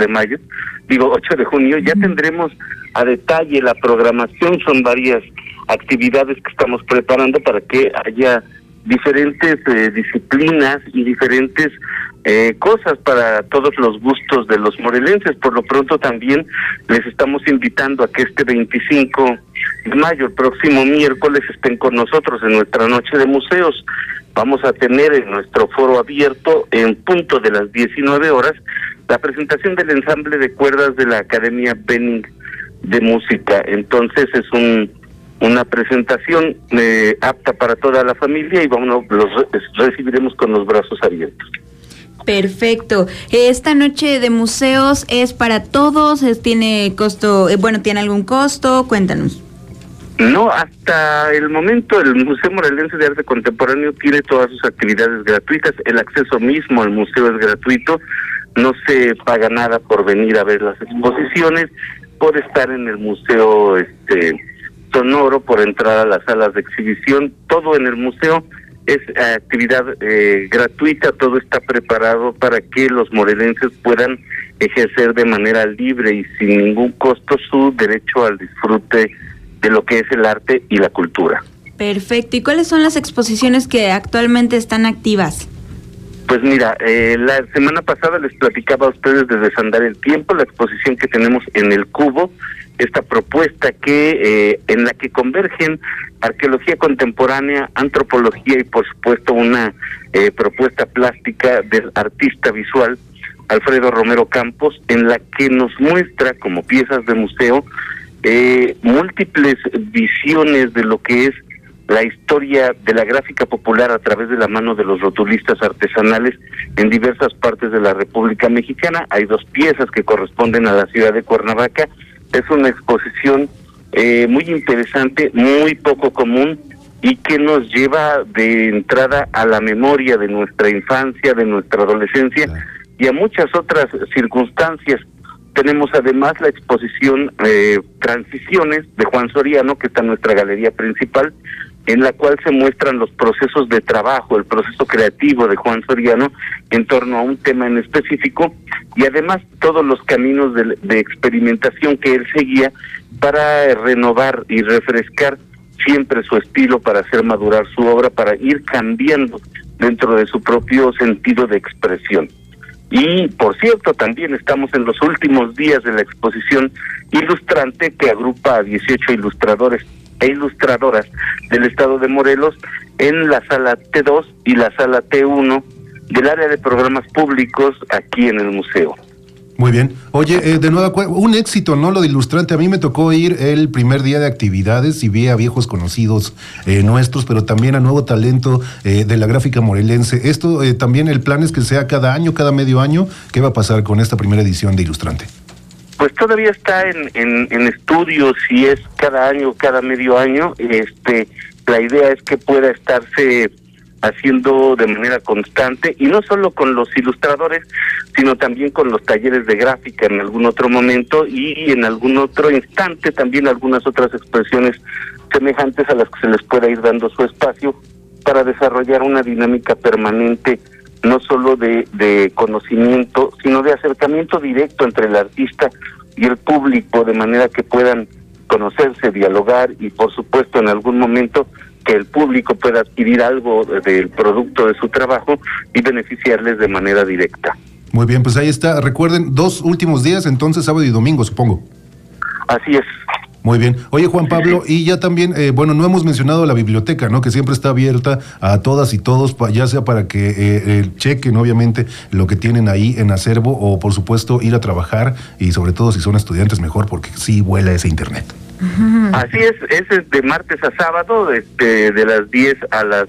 de junio. Ya tendremos a detalle la programación, son varias actividades que estamos preparando para que haya diferentes disciplinas y diferentes cosas para todos los gustos de los morelenses. Por lo pronto también les estamos invitando a que este 25 de mayo, el próximo miércoles, estén con nosotros en nuestra noche de museos. Vamos a tener en nuestro foro abierto, en punto de las 19 horas, la presentación del ensamble de cuerdas de la Academia Benning de Música. Entonces es una presentación apta para toda la familia y los recibiremos con los brazos abiertos. Perfecto. Esta noche de museos es para todos, tiene costo, ¿tiene algún costo? Cuéntanos. No, hasta el momento el Museo Morelense de Arte Contemporáneo tiene todas sus actividades gratuitas. El acceso mismo al museo es gratuito. No se paga nada por venir a ver las exposiciones, por estar en el museo sonoro, por entrar a las salas de exhibición. Todo en el museo es actividad gratuita. Todo está preparado para que los morelenses puedan ejercer de manera libre y sin ningún costo su derecho al disfrute de lo que es el arte y la cultura. Perfecto. ¿Y cuáles son las exposiciones que actualmente están activas? Pues mira, la semana pasada les platicaba a ustedes de Desandar el Tiempo, la exposición que tenemos en el Cubo, esta propuesta en la que convergen arqueología contemporánea, antropología y por supuesto una propuesta plástica del artista visual Alfredo Romero Campos, en la que nos muestra como piezas de museo múltiples visiones de lo que es la historia de la gráfica popular a través de la mano de los rotulistas artesanales en diversas partes de la República Mexicana. Hay 2 piezas que corresponden a la ciudad de Cuernavaca. Es una exposición muy interesante, muy poco común y que nos lleva de entrada a la memoria de nuestra infancia, de nuestra adolescencia y a muchas otras circunstancias. Tenemos además la exposición Transiciones de Juan Soriano, que está en nuestra galería principal, en la cual se muestran los procesos de trabajo, el proceso creativo de Juan Soriano en torno a un tema en específico, y además todos los caminos de experimentación que él seguía para renovar y refrescar siempre su estilo, para hacer madurar su obra, para ir cambiando dentro de su propio sentido de expresión. Y, por cierto, también estamos en los últimos días de la exposición Ilustrante, que agrupa a 18 ilustradores e ilustradoras del estado de Morelos en la sala T2 y la sala T1 del área de programas públicos aquí en el museo. Muy bien. Oye, de nuevo, un éxito, ¿no? Lo de Ilustrante. A mí me tocó ir el primer día de actividades y vi a viejos conocidos nuestros, pero también a nuevo talento de la gráfica morelense. Esto también el plan es que sea cada año, cada medio año. ¿Qué va a pasar con esta primera edición de Ilustrante? Pues todavía está en estudio si es cada año, cada medio año. La idea es que pueda estarse haciendo de manera constante, y no solo con los ilustradores, sino también con los talleres de gráfica en algún otro momento, y en algún otro instante también algunas otras expresiones semejantes a las que se les pueda ir dando su espacio para desarrollar una dinámica permanente, no solo de conocimiento, sino de acercamiento directo entre el artista y el público, de manera que puedan conocerse, dialogar, y por supuesto en algún momento que el público pueda adquirir algo del producto de su trabajo y beneficiarles de manera directa. Muy bien, pues ahí está. Recuerden, 2 últimos días, entonces sábado y domingo, supongo. Así es. Muy bien. Oye, Juan Pablo, y ya también, no hemos mencionado la biblioteca, ¿no? Que siempre está abierta a todas y todos, ya sea para que chequen, obviamente, lo que tienen ahí en acervo, o por supuesto ir a trabajar, y sobre todo si son estudiantes mejor, porque sí vuela ese internet. Así es de martes a sábado, de las 10 a las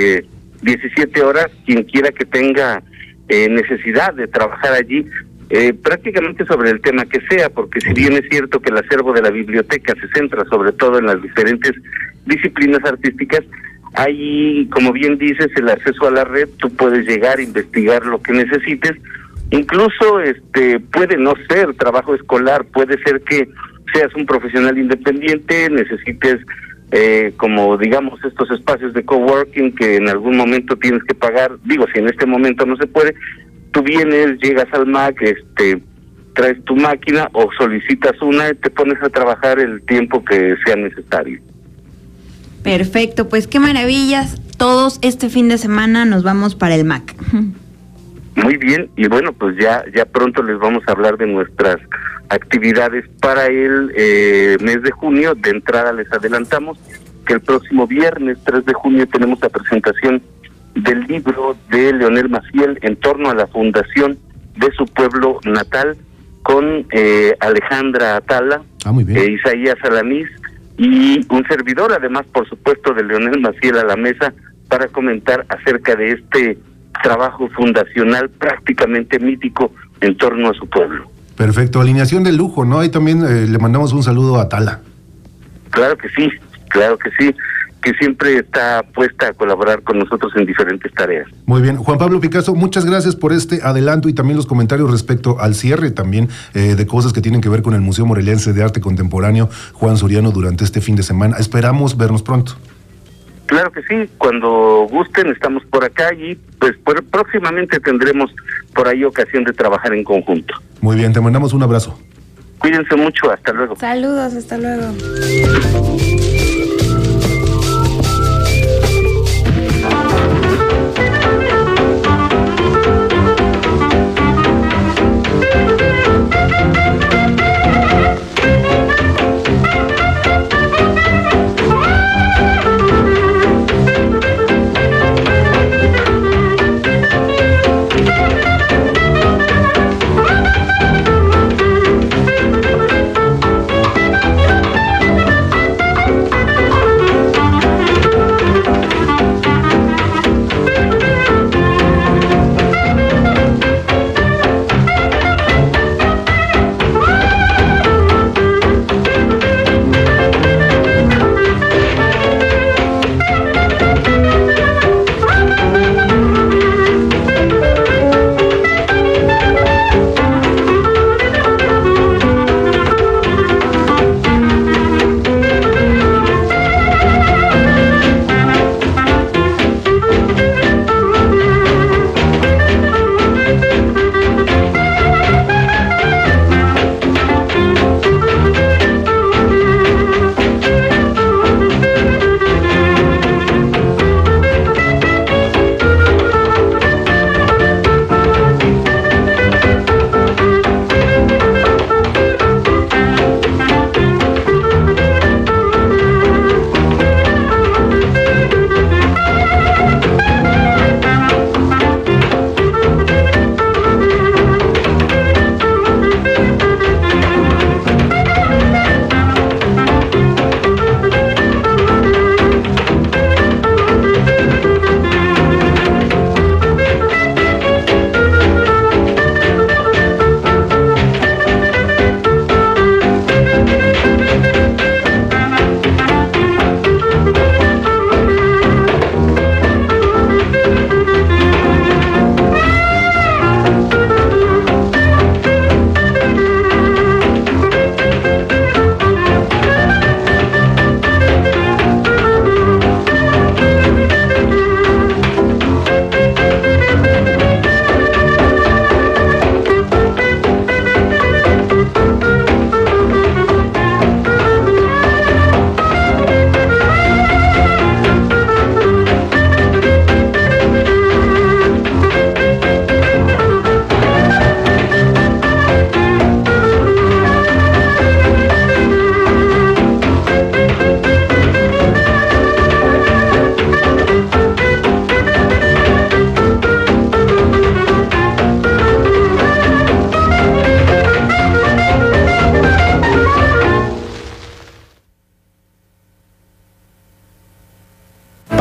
17 horas, quien quiera que tenga necesidad de trabajar allí, prácticamente sobre el tema que sea, porque si bien es cierto que el acervo de la biblioteca se centra sobre todo en las diferentes disciplinas artísticas, hay, como bien dices, el acceso a la red. Tú puedes llegar a investigar lo que necesites, incluso puede no ser trabajo escolar, puede ser que seas un profesional independiente, necesites como digamos estos espacios de coworking que en algún momento tienes que pagar. Digo, si en este momento no se puede, tú vienes, llegas al MAC, traes tu máquina o solicitas una y te pones a trabajar el tiempo que sea necesario. Perfecto, pues qué maravillas. Todos este fin de semana nos vamos para el MAC. Muy bien, y bueno, pues ya pronto les vamos a hablar de nuestras actividades para el mes de junio. De entrada les adelantamos que el próximo viernes 3 de junio tenemos la presentación del libro de Leonel Maciel en torno a la fundación de su pueblo natal, con Alejandra Atala, Isaías Alanís y un servidor, además por supuesto de Leonel Maciel a la mesa para comentar acerca de este trabajo fundacional prácticamente mítico en torno a su pueblo. Perfecto, alineación de lujo, ¿no? Ahí también le mandamos un saludo a Tala. Claro que sí, que siempre está puesta a colaborar con nosotros en diferentes tareas. Muy bien, Juan Pablo Picasso, muchas gracias por este adelanto y también los comentarios respecto al cierre también de cosas que tienen que ver con el Museo Morelense de Arte Contemporáneo Juan Soriano durante este fin de semana. Esperamos vernos pronto. Claro que sí, cuando gusten estamos por acá y pues próximamente tendremos por ahí ocasión de trabajar en conjunto. Muy bien, te mandamos un abrazo. Cuídense mucho, hasta luego. Saludos, hasta luego.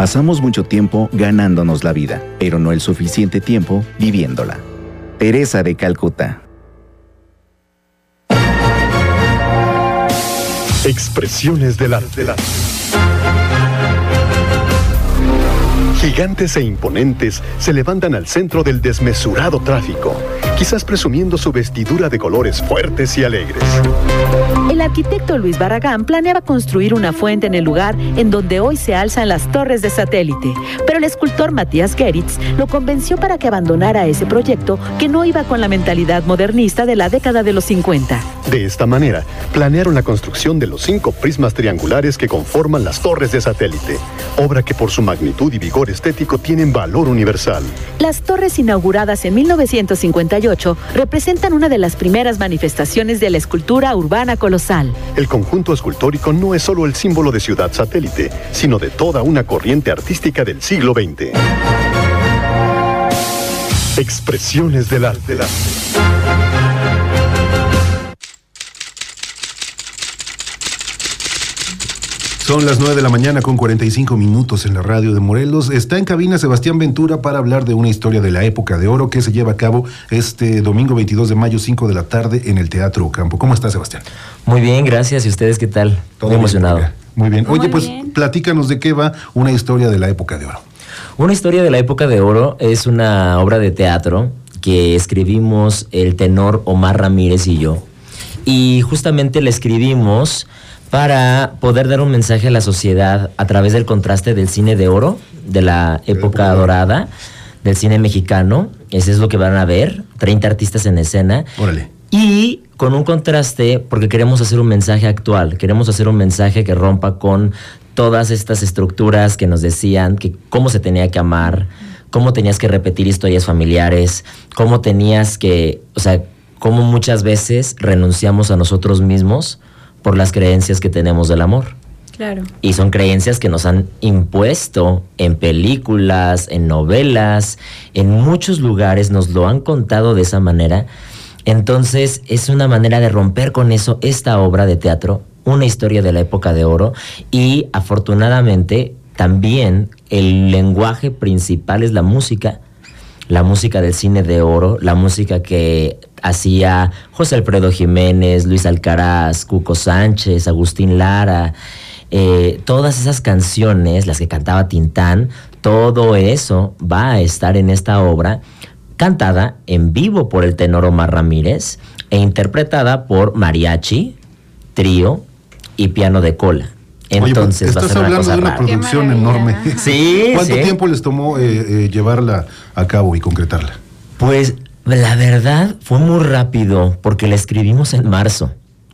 Pasamos mucho tiempo ganándonos la vida, pero no el suficiente tiempo viviéndola. Teresa de Calcuta. Expresiones del arte. Gigantes e imponentes se levantan al centro del desmesurado tráfico, quizás presumiendo su vestidura de colores fuertes y alegres. El arquitecto Luis Barragán planeaba construir una fuente en el lugar en donde hoy se alzan las torres de satélite, pero el escultor Matías Geritz lo convenció para que abandonara ese proyecto que no iba con la mentalidad modernista de la década de los 50. De esta manera, planearon la construcción de los 5 prismas triangulares que conforman las torres de satélite, obra que por su magnitud y vigor estético tienen valor universal. Las torres inauguradas en 1958 representan una de las primeras manifestaciones de la escultura urbana colosal. El conjunto escultórico no es solo el símbolo de ciudad satélite, sino de toda una corriente artística del siglo XX. Expresiones del arte. Son las 9 de la mañana con 45 minutos en la radio de Morelos. Está en cabina Sebastián Ventura para hablar de una historia de la época de oro que se lleva a cabo este domingo 22 de mayo, 5 de la tarde, en el Teatro Ocampo. ¿Cómo está, Sebastián? Muy bien, gracias. ¿Y ustedes qué tal? Muy emocionado. Muy bien. Oye, pues platícanos de qué va una historia de la época de oro. Una historia de la época de oro es una obra de teatro que escribimos el tenor Omar Ramírez y yo. Y justamente la escribimos para poder dar un mensaje a la sociedad a través del contraste del cine de oro, de la época dorada, del cine mexicano. Ese es lo que van a ver, 30 artistas en escena. Órale. Y con un contraste, porque queremos hacer un mensaje actual, queremos hacer un mensaje que rompa con todas estas estructuras que nos decían que cómo se tenía que amar, cómo tenías que repetir historias familiares, cómo tenías que, o sea, cómo muchas veces renunciamos a nosotros mismos por las creencias que tenemos del amor. Claro. Y son creencias que nos han impuesto en películas, en novelas, en muchos lugares nos lo han contado de esa manera. Entonces es una manera de romper con eso esta obra de teatro, una historia de la época de oro, y afortunadamente también el lenguaje principal es la música del cine de oro, la música que hacía José Alfredo Jiménez, Luis Alcaraz, Cuco Sánchez, Agustín Lara, todas esas canciones, las que cantaba Tintán, todo eso va a estar en esta obra, cantada en vivo por el tenor Omar Ramírez e interpretada por mariachi, trío y piano de cola. Entonces, oye, estás hablando de una producción enorme. Sí. ¿Cuánto tiempo les tomó llevarla a cabo y concretarla? Pues la verdad fue muy rápido porque la escribimos en marzo.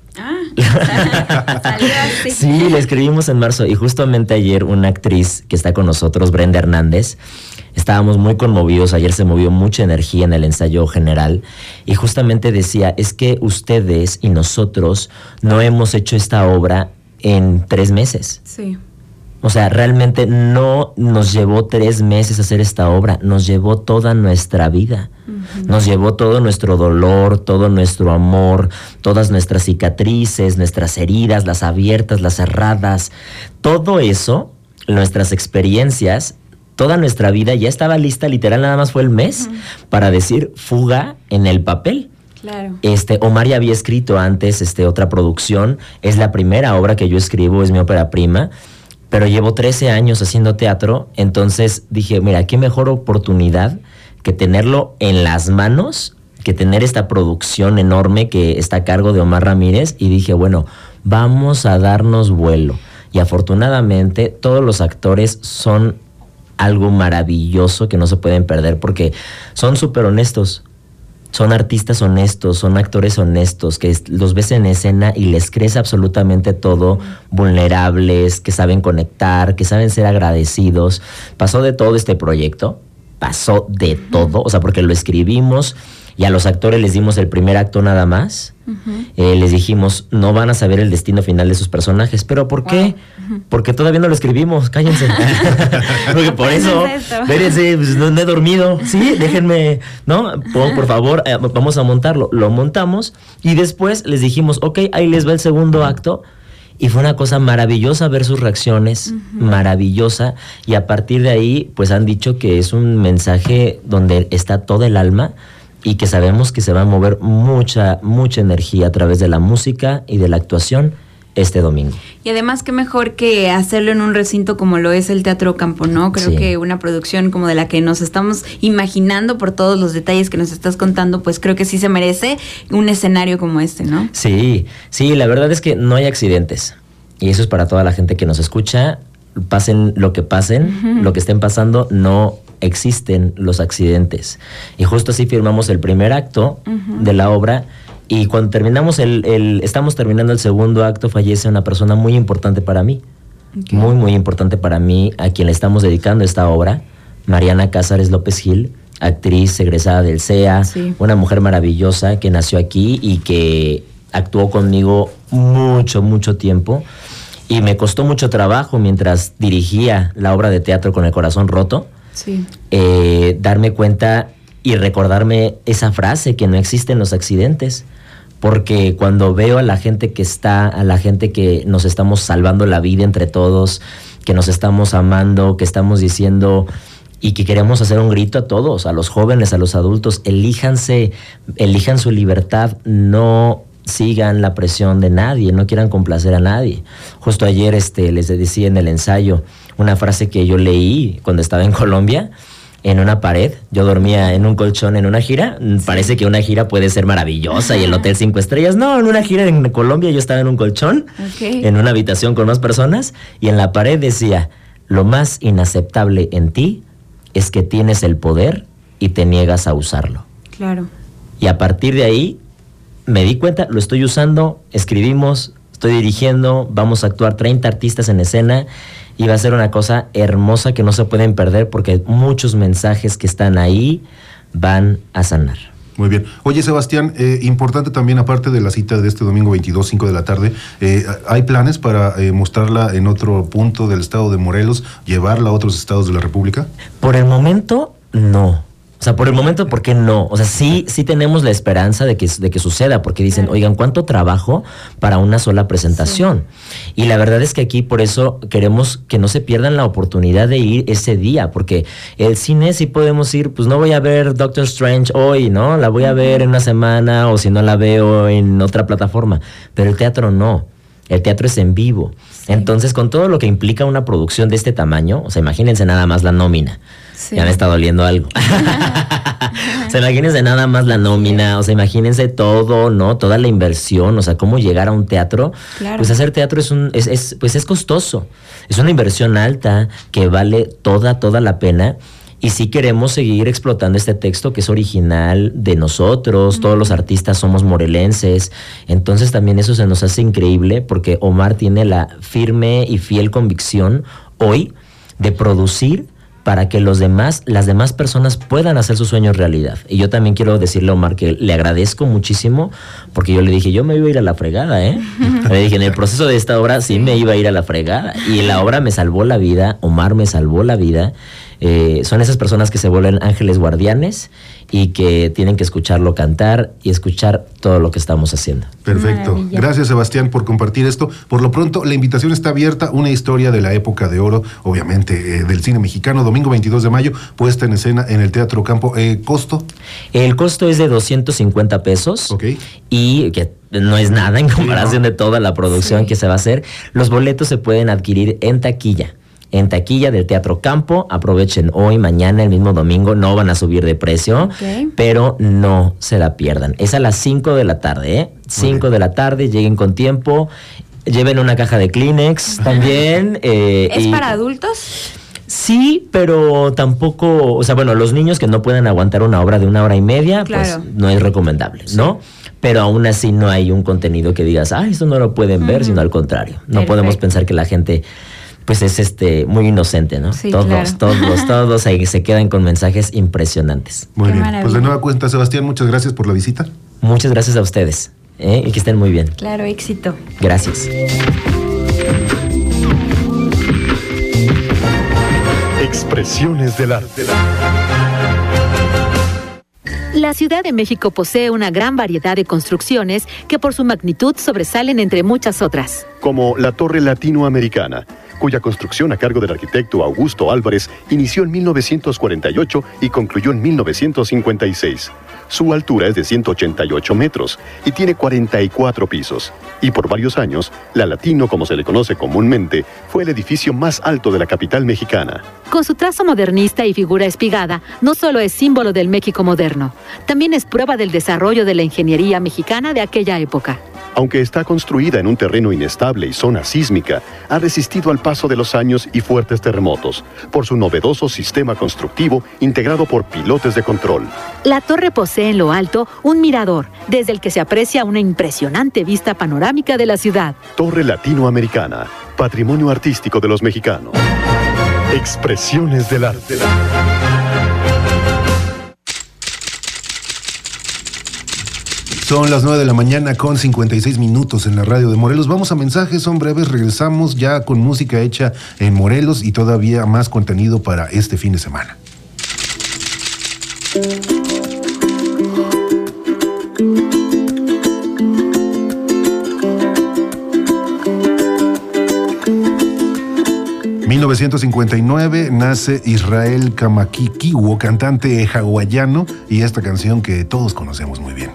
Sí, la escribimos en marzo y justamente ayer una actriz que está con nosotros, Brenda Hernández, estábamos muy conmovidos. Ayer se movió mucha energía en el ensayo general y justamente decía, es que ustedes y nosotros no hemos hecho esta obra en 3 meses. Sí. O sea, realmente no nos llevó 3 meses hacer esta obra, nos llevó toda nuestra vida. Nos llevó todo nuestro dolor, todo nuestro amor, todas nuestras cicatrices, nuestras heridas, las abiertas, las cerradas. Todo eso, nuestras experiencias, toda nuestra vida ya estaba lista, literal, nada más fue el mes para decir fuga en el papel. Claro. Omar ya había escrito antes otra producción, es la primera obra que yo escribo, es mi ópera prima, pero llevo 13 años haciendo teatro, entonces dije, mira, qué mejor oportunidad que tenerlo en las manos, que tener esta producción enorme que está a cargo de Omar Ramírez, y dije, bueno, vamos a darnos vuelo. Y afortunadamente todos los actores son algo maravilloso que no se pueden perder porque son súper honestos. Son artistas honestos, son actores honestos, que los ves en escena y les crees absolutamente todo, vulnerables, que saben conectar, que saben ser agradecidos. Pasó de todo este proyecto, pasó de todo, o sea, porque lo escribimos y a los actores les dimos el primer acto nada más. Les dijimos, no van a saber el destino final de sus personajes. ¿Pero por qué? Porque todavía no lo escribimos, cállense. Porque por eso, espérense, pues, no he dormido. Sí, déjenme, ¿no? Por favor, vamos a montarlo. Lo montamos y después les dijimos, ok, ahí les va el segundo acto. Y fue una cosa maravillosa ver sus reacciones, maravillosa. Y a partir de ahí, pues han dicho que es un mensaje donde está todo el alma y que sabemos que se va a mover mucha energía a través de la música y de la actuación este domingo. Y además, qué mejor que hacerlo en un recinto como lo es el Teatro Campo, ¿no? Creo que una producción como de la que nos estamos imaginando por todos los detalles que nos estás contando, pues creo que sí se merece un escenario como este, ¿no? Sí, la verdad es que no hay accidentes. Y eso es para toda la gente que nos escucha. Pasen lo que pasen, lo que estén pasando, no existen los accidentes. Y justo así firmamos el primer acto de la obra. Y cuando terminamos estamos terminando el segundo acto, fallece una persona muy importante para mí. Muy, muy importante para mí, a quien le estamos dedicando esta obra. Mariana Cázares López Gil, actriz egresada del CEA, una mujer maravillosa que nació aquí y que actuó conmigo mucho tiempo. Y me costó mucho trabajo mientras dirigía la obra de teatro Con el Corazón Roto, darme cuenta y recordarme esa frase, que no existen los accidentes. Porque cuando veo a la gente que nos estamos salvando la vida entre todos, que nos estamos amando, que estamos diciendo y que queremos hacer un grito a todos, a los jóvenes, a los adultos, elijan su libertad, no sigan la presión de nadie, no quieran complacer a nadie. Justo ayer les decía en el ensayo una frase que yo leí cuando estaba en Colombia, en una pared. Yo dormía en un colchón en una gira. Parece que una gira puede ser maravillosa y el hotel 5 estrellas. No, en una gira en Colombia yo estaba en un colchón, en una habitación con más personas, y en la pared decía: lo más inaceptable en ti es que tienes el poder y te niegas a usarlo. Claro. Y a partir de ahí me di cuenta, lo estoy usando, escribimos, estoy dirigiendo, vamos a actuar 30 artistas en escena. Y va a ser una cosa hermosa que no se pueden perder, porque muchos mensajes que están ahí van a sanar. Muy bien. Oye, Sebastián, importante también, aparte de la cita de este domingo 22, 5 de la tarde, ¿hay planes para mostrarla en otro punto del estado de Morelos, llevarla a otros estados de la República? Por el momento, no. O sea, por el momento, ¿por qué no? O sea, sí tenemos la esperanza de que suceda, porque dicen, oigan, ¿cuánto trabajo para una sola presentación? Y la verdad es que aquí por eso queremos que no se pierdan la oportunidad de ir ese día, porque el cine sí podemos ir, pues no voy a ver Doctor Strange hoy, ¿no? La voy a ver en una semana, o si no la veo en otra plataforma, pero el teatro no. El teatro es en vivo. Entonces, con todo lo que implica una producción de este tamaño, o sea, imagínense nada más la nómina. Ya me está doliendo algo. O sea, imagínense nada más la nómina, o sea, imagínense todo, ¿no? Toda la inversión, o sea, cómo llegar a un teatro. Claro. Pues hacer teatro es costoso. Es una inversión alta que vale toda la pena. Y sí queremos seguir explotando este texto que es original de nosotros, todos los artistas somos morelenses, entonces también eso se nos hace increíble, porque Omar tiene la firme y fiel convicción hoy de producir para que las demás personas puedan hacer sus sueños realidad. Y yo también quiero decirle a Omar que le agradezco muchísimo, porque yo le dije, yo me iba a ir a la fregada, ¿eh? Le dije, en el proceso de esta obra sí me iba a ir a la fregada. Y la obra me salvó la vida, Omar me salvó la vida. Son esas personas que se vuelven ángeles guardianes y que tienen que escucharlo cantar y escuchar todo lo que estamos haciendo. Perfecto. Maravilla. Gracias, Sebastián, por compartir esto. Por lo pronto, la invitación está abierta. Una historia de la época de oro, obviamente, del cine mexicano. Domingo 22 de mayo, puesta en escena en el Teatro Campo. ¿Costo? El costo es de 250 pesos. Ok. Y que no es nada en comparación de toda la producción que se va a hacer. Los boletos se pueden adquirir en taquilla. En taquilla del Teatro Campo. Aprovechen hoy, mañana, el mismo domingo. No van a subir de precio, pero no se la pierdan. Es a las 5 de la tarde, ¿eh? 5 de la tarde, lleguen con tiempo. Lleven una caja de Kleenex también. ¿Es para adultos? Sí, pero tampoco, o sea, bueno, los niños que no pueden aguantar una obra de 1 hora y media, pues no es recomendable, ¿no? Pero aún así no hay un contenido que digas, esto no lo pueden ver, sino al contrario. No podemos pensar que la gente pues es muy inocente, ¿no? Sí, todos ahí se quedan con mensajes impresionantes. Muy bien. Maravilla. Pues de nueva cuenta, Sebastián, muchas gracias por la visita. Muchas gracias a ustedes, y que estén muy bien. Claro, éxito. Gracias. Expresiones del arte. La Ciudad de México posee una gran variedad de construcciones que por su magnitud sobresalen entre muchas otras. Como la Torre Latinoamericana, cuya construcción a cargo del arquitecto Augusto Álvarez inició en 1948 y concluyó en 1956. Su altura es de 188 metros y tiene 44 pisos. Y por varios años, la Latino, como se le conoce comúnmente, fue el edificio más alto de la capital mexicana. Con su trazo modernista y figura espigada, no solo es símbolo del México moderno, también es prueba del desarrollo de la ingeniería mexicana de aquella época. Aunque está construida en un terreno inestable y zona sísmica, ha resistido al paso de los años y fuertes terremotos, por su novedoso sistema constructivo integrado por pilotes de control. La torre posee en lo alto un mirador, desde el que se aprecia una impresionante vista panorámica de la ciudad. Torre Latinoamericana, patrimonio artístico de los mexicanos. Expresiones del arte. Son las 9 de la mañana con 56 minutos en la radio de Morelos. Vamos a mensajes, son breves, regresamos ya con música hecha en Morelos y todavía más contenido para este fin de semana. En 1959 nace Israel Kamakikiwo, cantante hawaiano, y esta canción que todos conocemos muy bien.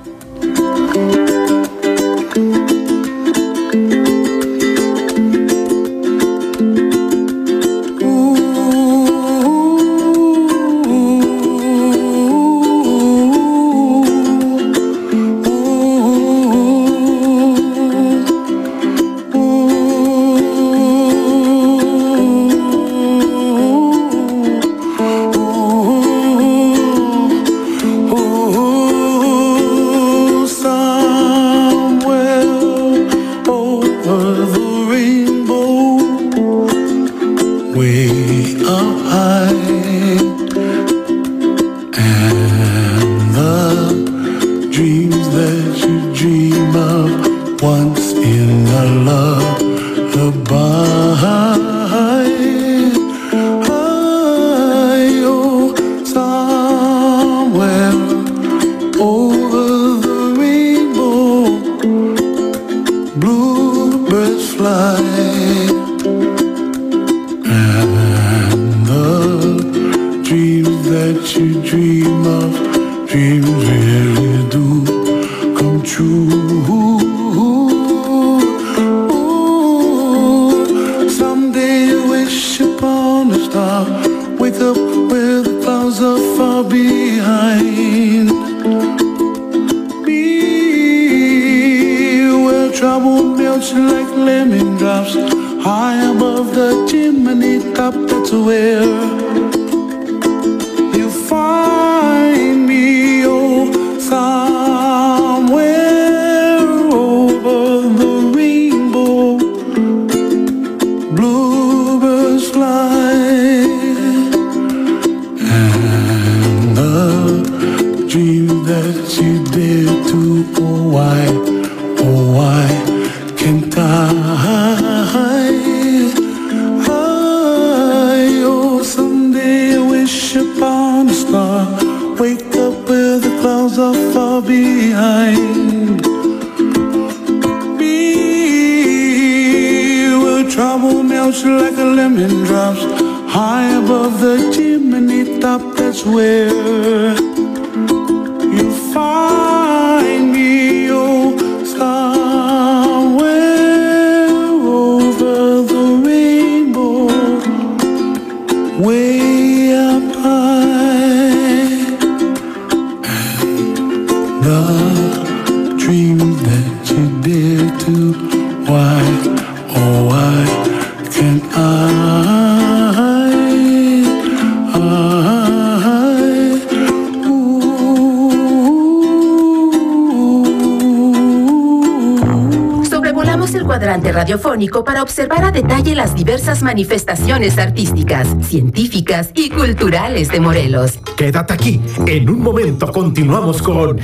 Radiofónico para observar a detalle las diversas manifestaciones artísticas, científicas y culturales de Morelos. Quédate aquí, en un momento continuamos con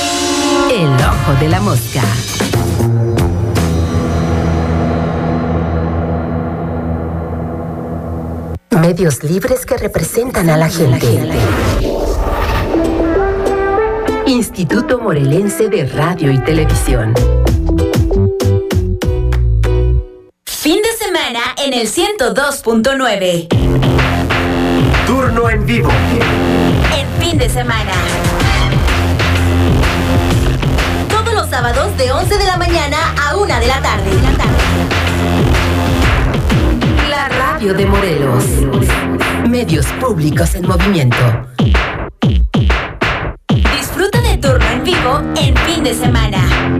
El Ojo de la Mosca. Medios libres que representan a la gente. Instituto Morelense de Radio y Televisión. Fin de semana en el 102.9. Turno en vivo. En fin de semana. Todos los sábados de 11 de la mañana a 1 de la tarde. La radio de Morelos. Medios públicos en movimiento. Disfruta de Turno en vivo en fin de semana.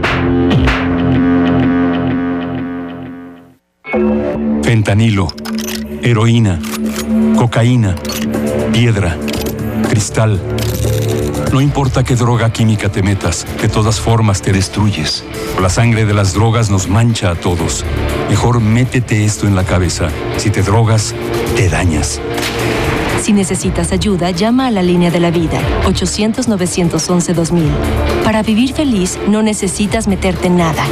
Fentanilo, heroína, cocaína, piedra, cristal. No importa qué droga química te metas, de todas formas te destruyes. La sangre de las drogas nos mancha a todos. Mejor métete esto en la cabeza. Si te drogas, te dañas. Si necesitas ayuda, llama a la línea de la vida, 800-911-2000. Para vivir feliz, no necesitas meterte en nada.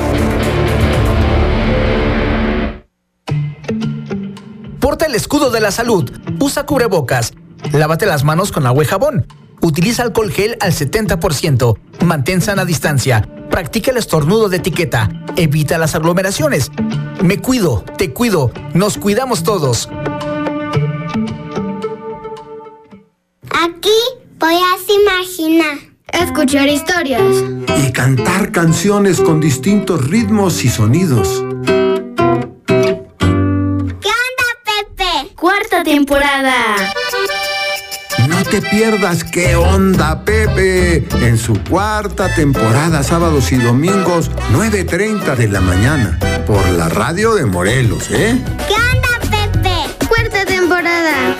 Porta el escudo de la salud, usa cubrebocas, lávate las manos con agua y jabón, utiliza alcohol gel al 70%, mantén sana distancia, practica el estornudo de etiqueta, evita las aglomeraciones. Me cuido, te cuido, nos cuidamos todos. Aquí podrás imaginar, escuchar historias y cantar canciones con distintos ritmos y sonidos. Cuarta temporada. No te pierdas ¿Qué onda, Pepe? En su cuarta temporada, sábados y domingos, 9:30 de la mañana, por la radio de Morelos, ¿eh? ¿Qué onda, Pepe? Cuarta temporada.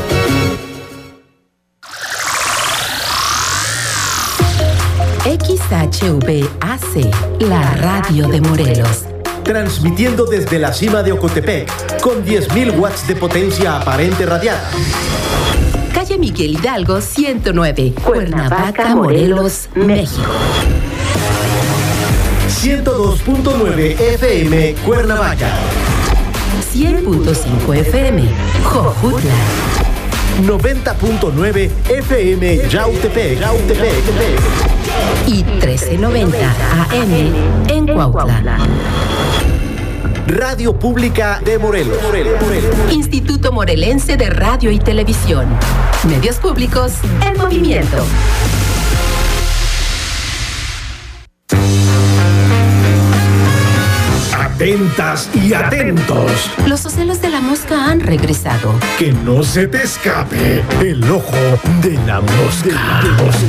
XHVAC, la radio de Morelos. Transmitiendo desde la cima de Ocotepec, con 10.000 watts de potencia aparente radiada. Calle Miguel Hidalgo, 109, Cuernavaca, Morelos, México. 102.9 FM, Cuernavaca. 100.5 FM, Jojutla. 90.9 FM, Yautepec. Y 1390 AM en Cuautla. Radio Pública de Morelos. Instituto Morelense de Radio y Televisión. Medios públicos en movimiento. Atentas y atentos. Los ocelos de la mosca han regresado. Que no se te escape el ojo de la mosca.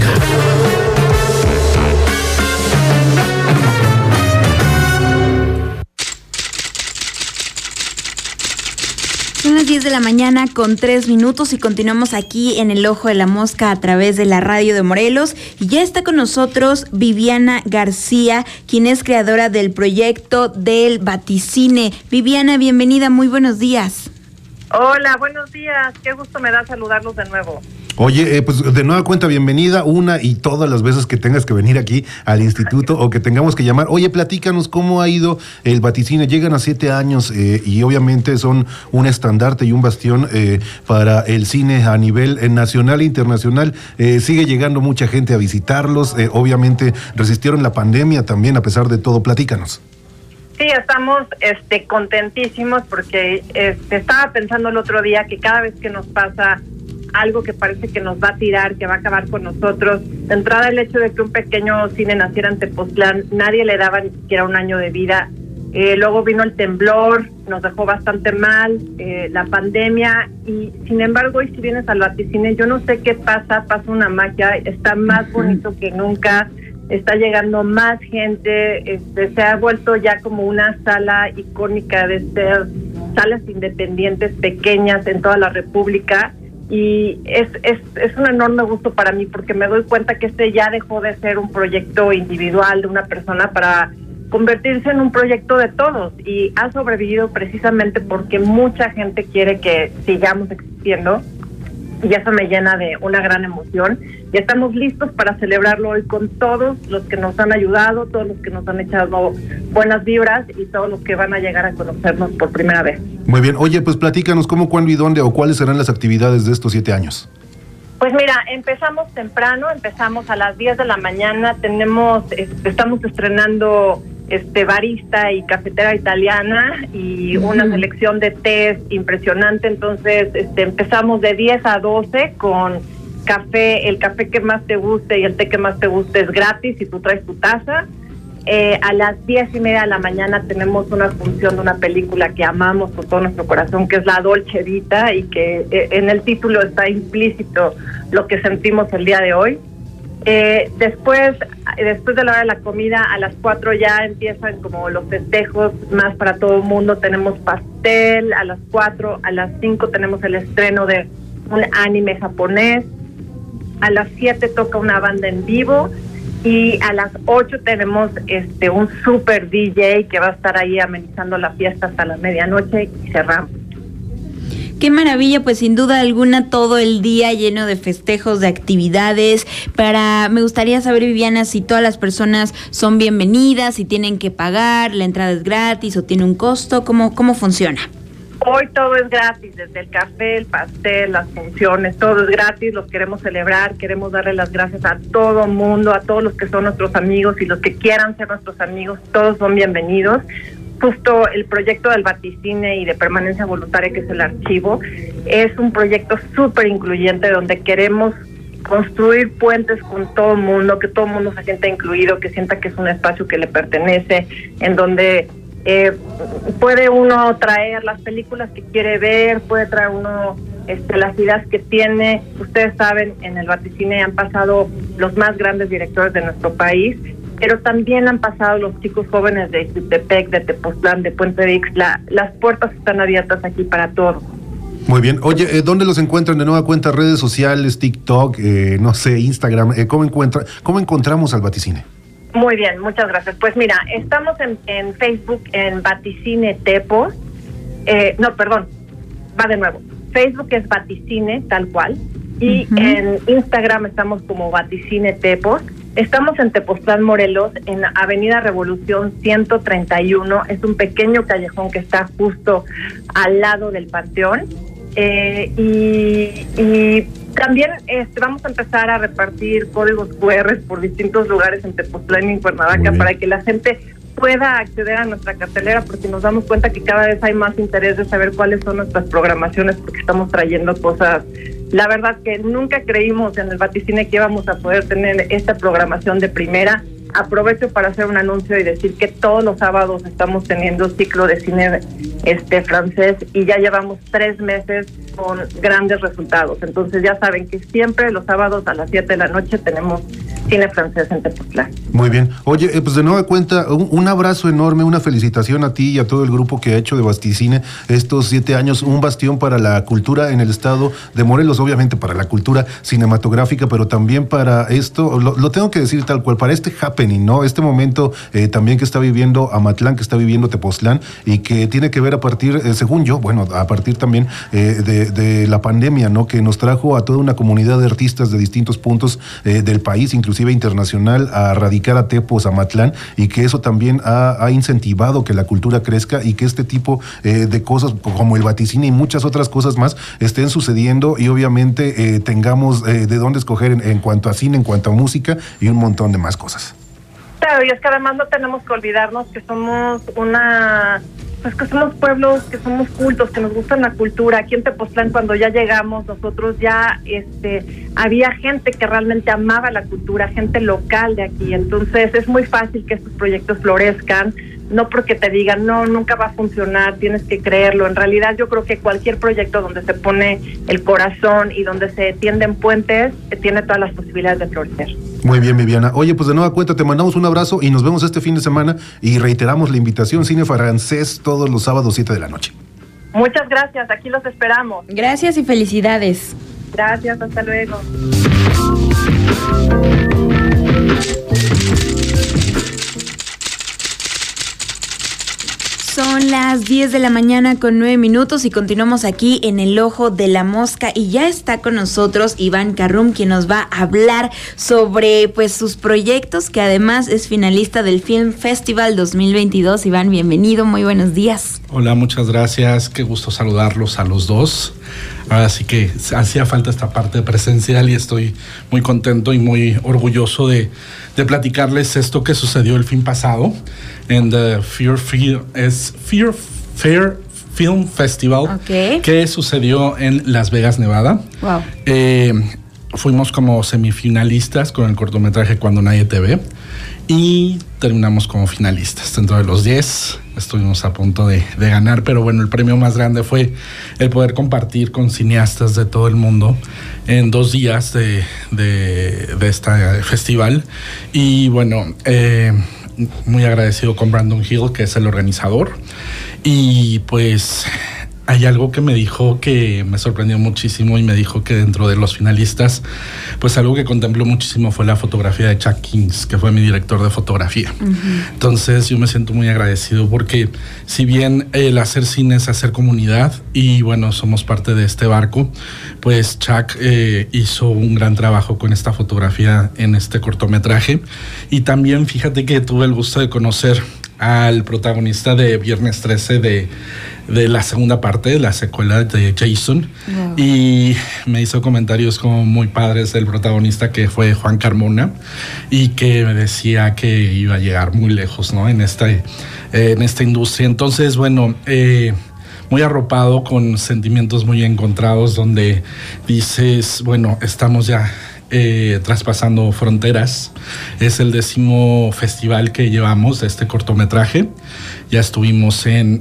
Son las 10 de la mañana con 3 minutos y continuamos aquí en el Ojo de la Mosca a través de la radio de Morelos. Y ya está con nosotros Viviana García, quien es creadora del proyecto del Vaticine. Viviana, bienvenida, muy buenos días. Hola, buenos días. Qué gusto me da saludarlos de nuevo. Oye, pues de nueva cuenta, bienvenida una y todas las veces que tengas que venir aquí al instituto o que tengamos que llamar. Oye, platícanos cómo ha ido el Vaticine. Llegan a 7 años y obviamente son un estandarte y un bastión para el cine a nivel nacional e internacional. Sigue llegando mucha gente a visitarlos. Obviamente resistieron la pandemia también a pesar de todo. Platícanos. Sí, estamos contentísimos porque estaba pensando el otro día que cada vez que nos pasa algo que parece que nos va a tirar, que va a acabar con nosotros, de entrada el hecho de que un pequeño cine naciera en Tepoztlán, nadie le daba ni siquiera un año de vida. Luego vino el temblor, nos dejó bastante mal, la pandemia, y sin embargo hoy si vienes al Vaticine, yo no sé qué pasa una magia, está más bonito que nunca, está llegando más gente, se ha vuelto ya como una sala icónica de ser salas independientes pequeñas en toda la República. Y es un enorme gusto para mí porque me doy cuenta que ya dejó de ser un proyecto individual de una persona para convertirse en un proyecto de todos, y ha sobrevivido precisamente porque mucha gente quiere que sigamos existiendo, y eso me llena de una gran emoción. Y estamos listos para celebrarlo hoy con todos los que nos han ayudado, todos los que nos han echado buenas vibras y todos los que van a llegar a conocernos por primera vez. Muy bien. Oye, pues platícanos cómo, cuándo y dónde o cuáles serán las actividades de estos 7 años. Pues mira, empezamos temprano, empezamos a las 10 de la mañana, estamos estrenando barista y cafetera italiana y una selección de tés impresionante. Entonces empezamos de 10 a 12 con café, el café que más te guste y el té que más te guste es gratis y tú traes tu taza. A las 10:30 de la mañana tenemos una función de una película que amamos con todo nuestro corazón, que es La Dolce Vita, y que en el título está implícito lo que sentimos el día de hoy. Después de la hora de la comida, a las 4 ya empiezan como los festejos más para todo el mundo. Tenemos pastel a las 4, a las 5 tenemos el estreno de un anime japonés, a las 7 toca una banda en vivo y a las 8 tenemos un super DJ que va a estar ahí amenizando la fiesta hasta la medianoche y cerramos. Qué maravilla, pues sin duda alguna todo el día lleno de festejos, de actividades. Me gustaría saber, Viviana, si todas las personas son bienvenidas, si tienen que pagar, la entrada es gratis o tiene un costo, ¿cómo funciona? Hoy todo es gratis, desde el café, el pastel, las funciones, todo es gratis, los queremos celebrar, queremos darle las gracias a todo mundo, a todos los que son nuestros amigos y los que quieran ser nuestros amigos, todos son bienvenidos. Justo el proyecto del Vaticine y de permanencia voluntaria, que es el archivo, es un proyecto súper incluyente donde queremos construir puentes con todo el mundo, que todo el mundo se sienta incluido, que sienta que es un espacio que le pertenece, en donde puede uno traer las películas que quiere ver, puede traer uno las ideas que tiene. Ustedes saben, en el Vaticine han pasado los más grandes directores de nuestro país, pero también han pasado los chicos jóvenes de Ixtepec, de Tepoztlán, de Puente de Ixtla. Las puertas están abiertas aquí para todos. Muy bien. Oye, ¿dónde los encuentran de nueva cuenta? ¿Redes sociales, TikTok, Instagram? ¿Cómo encontramos al Vaticine? Muy bien, muchas gracias. Pues mira, estamos en Facebook en Vaticine Tepo. Va de nuevo. Facebook es Vaticine, tal cual. Y en Instagram estamos como Vaticine Tepo. Estamos en Tepoztlán, Morelos, en Avenida Revolución 131. Es un pequeño callejón que está justo al lado del Panteón. Y también vamos a empezar a repartir códigos QR por distintos lugares en Tepoztlán y en Cuernavaca para que la gente pueda acceder a nuestra cartelera, porque nos damos cuenta que cada vez hay más interés de saber cuáles son nuestras programaciones, porque estamos trayendo cosas. La verdad que nunca creímos en el Vaticine que íbamos a poder tener esta programación de primera. Aprovecho para hacer un anuncio y decir que todos los sábados estamos teniendo ciclo de cine francés y ya llevamos 3 meses con grandes resultados. Entonces ya saben que siempre los sábados a las 7 de la noche tenemos cine francés en Tepoztlán. Muy bien. Oye, pues de nueva cuenta, un abrazo enorme, una felicitación a ti y a todo el grupo que ha hecho de Vaticine estos 7 años, un bastión para la cultura en el estado de Morelos, obviamente para la cultura cinematográfica, pero también para esto, lo tengo que decir tal cual, para este happening, ¿no? Este momento también que está viviendo Amatlán, que está viviendo Tepoztlán y que tiene que ver a partir, según yo, a partir también de la pandemia, ¿no? Que nos trajo a toda una comunidad de artistas de distintos puntos del país, inclusive internacional, a radicar a Tepos, a Amatlán, y que eso también ha incentivado que la cultura crezca y que este tipo de cosas como el Vaticine y muchas otras cosas más estén sucediendo y obviamente tengamos de dónde escoger en cuanto a cine, en cuanto a música y un montón de más cosas. Claro, y es que además no tenemos que olvidarnos que somos que somos pueblos, que somos cultos, que nos gusta la cultura. Aquí en Tepoztlán, cuando ya llegamos, nosotros ya había gente que realmente amaba la cultura, gente local de aquí. Entonces es muy fácil que estos proyectos florezcan, no porque te digan, no, nunca va a funcionar, tienes que creerlo. En realidad yo creo que cualquier proyecto donde se pone el corazón y donde se tienden puentes, tiene todas las posibilidades de florecer. Muy bien, Viviana. Oye, pues de nueva cuenta te mandamos un abrazo y nos vemos este fin de semana y reiteramos la invitación, cine francés todos los sábados 7 de la noche. Muchas gracias, aquí los esperamos. Gracias y felicidades. Gracias, hasta luego. Son las 10 de la mañana con 9 minutos y continuamos aquí en El Ojo de la Mosca y ya está con nosotros Iván Carrum, quien nos va a hablar sobre sus proyectos, que además es finalista del Film Festival 2022. Iván, bienvenido, muy buenos días. Hola, muchas gracias, qué gusto saludarlos a los dos. Ahora sí que hacía falta esta parte presencial y estoy muy contento y muy orgulloso de platicarles esto que sucedió el fin pasado en the Fear Fair Film Festival, que sucedió en Las Vegas, Nevada. Wow. Fuimos como semifinalistas con el cortometraje Cuando Nadie Te Ve y terminamos como finalistas dentro de los 10. Estuvimos a punto de ganar, pero bueno, el premio más grande fue el poder compartir con cineastas de todo el mundo en 2 días de este festival. Y bueno, muy agradecido con Brandon Hill, que es el organizador. Y pues hay algo que me dijo que me sorprendió muchísimo y me dijo que dentro de los finalistas, pues algo que contempló muchísimo fue la fotografía de Chuck Kings, que fue mi director de fotografía. Entonces yo me siento muy agradecido porque si bien el hacer cine es hacer comunidad y bueno, somos parte de este barco, pues Chuck hizo un gran trabajo con esta fotografía en este cortometraje. Y también fíjate que tuve el gusto de conocer al protagonista de Viernes 13 de la segunda parte, de la secuela de Jason. Wow. Y me hizo comentarios como muy padres del protagonista, que fue Juan Carmona, y que me decía que iba a llegar muy lejos, ¿no? en esta industria. Entonces, bueno, muy arropado, con sentimientos muy encontrados, donde dices, bueno, estamos ya traspasando fronteras. Es el 10º festival que llevamos de este cortometraje. Ya estuvimos en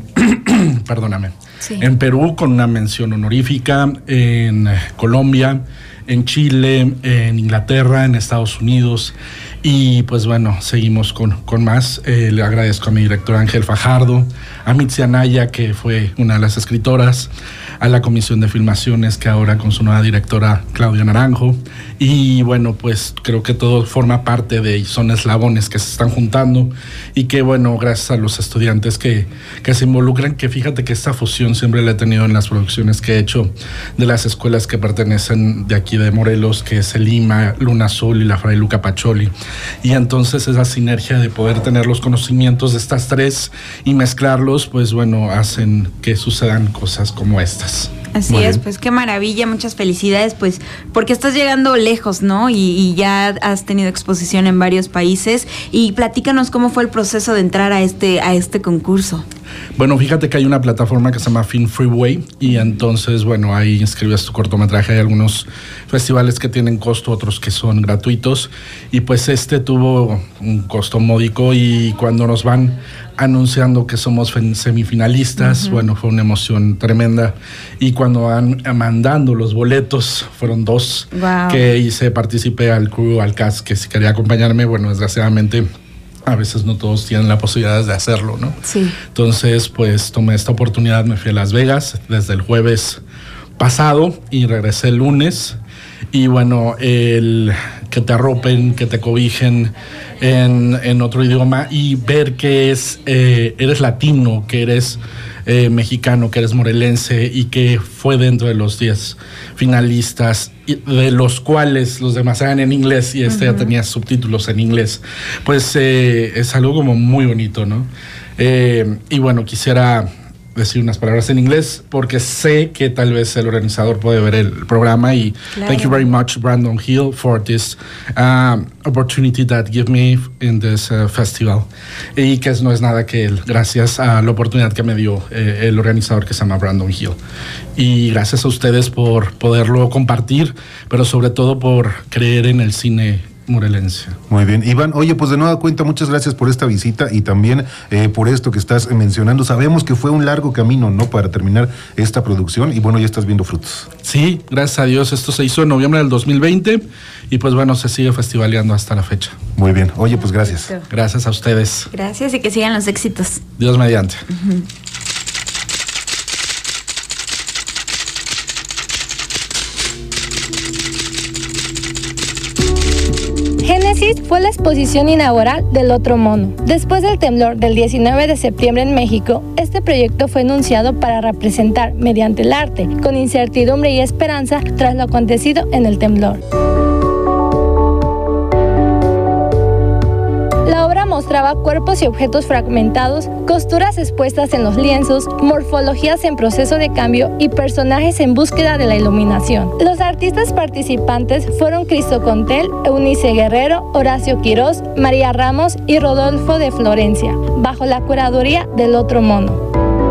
en Perú con una mención honorífica, en Colombia, en Chile, en Inglaterra, en Estados Unidos. Y pues bueno, seguimos con más. Le agradezco a mi director Ángel Fajardo, a Mitzi Anaya, que fue una de las escritoras, a la Comisión de Filmaciones, que ahora con su nueva directora Claudia Naranjo. Y bueno, pues creo que todo forma parte de, y son eslabones que se están juntando, y que bueno, gracias a los estudiantes que se involucran, que fíjate que esta fusión siempre la he tenido en las producciones que he hecho de las escuelas que pertenecen de aquí de Morelos, que es el Lima, Luna Azul y la Fray Luca Pacioli. Y entonces esa sinergia de poder tener los conocimientos de estas tres y mezclarlos, pues bueno, hacen que sucedan cosas como estas. Así es, pues qué maravilla, muchas felicidades, pues porque estás llegando lejos, ¿no? Y ya has tenido exposición en varios países. Y platícanos cómo fue el proceso de entrar a este concurso. Bueno, fíjate que hay una plataforma que se llama Film Freeway, y entonces, bueno, ahí inscribes tu cortometraje. Hay algunos festivales que tienen costo, otros que son gratuitos, y pues este tuvo un costo módico, y cuando nos van anunciando que somos semifinalistas, bueno, fue una emoción tremenda. Y cuando van mandando los boletos, fueron 2 que hice, participé al crew, al cast, que si quería acompañarme. Bueno, desgraciadamente a veces no todos tienen la posibilidad de hacerlo, ¿no? Sí. Entonces, pues tomé esta oportunidad, me fui a Las Vegas desde el jueves pasado y regresé el lunes. Y bueno, el que te arropen, que te cobijen en otro idioma, y ver que eres latino, que eres mexicano, que eres morelense, y que fue dentro de los 10 finalistas, de los cuales los demás eran en inglés, y ya tenía subtítulos en inglés. Pues es algo como muy bonito, ¿no? Y bueno, quisiera decir unas palabras en inglés, porque sé que tal vez el organizador puede ver el programa. Y thank you very much, Brandon Hill, for this opportunity that give me in this festival. Y que no es nada que gracias a la oportunidad que me dio el organizador, que se llama Brandon Hill. Y gracias a ustedes por poderlo compartir, pero sobre todo por creer en el cine morelense. Muy bien, Iván. Oye, pues de nueva cuenta, muchas gracias por esta visita y también por esto que estás mencionando. Sabemos que fue un largo camino, ¿no?, para terminar esta producción, y bueno, ya estás viendo frutos. Sí, gracias a Dios. Esto se hizo en noviembre del 2020 y pues bueno, se sigue festivaleando hasta la fecha. Muy bien. Oye, pues gracias. Gracias a ustedes. Gracias, y que sigan los éxitos. Dios mediante. Génesis fue la exposición inaugural del Otro Mono. Después del temblor del 19 de septiembre en México, este proyecto fue enunciado para representar, mediante el arte, con incertidumbre y esperanza tras lo acontecido en el temblor. La obra mostraba cuerpos y objetos fragmentados, costuras expuestas en los lienzos, morfologías en proceso de cambio y personajes en búsqueda de la iluminación. Los artistas participantes fueron Cristo Contel, Eunice Guerrero, Horacio Quirós, María Ramos y Rodolfo de Florencia, bajo la curaduría del Otro Mono.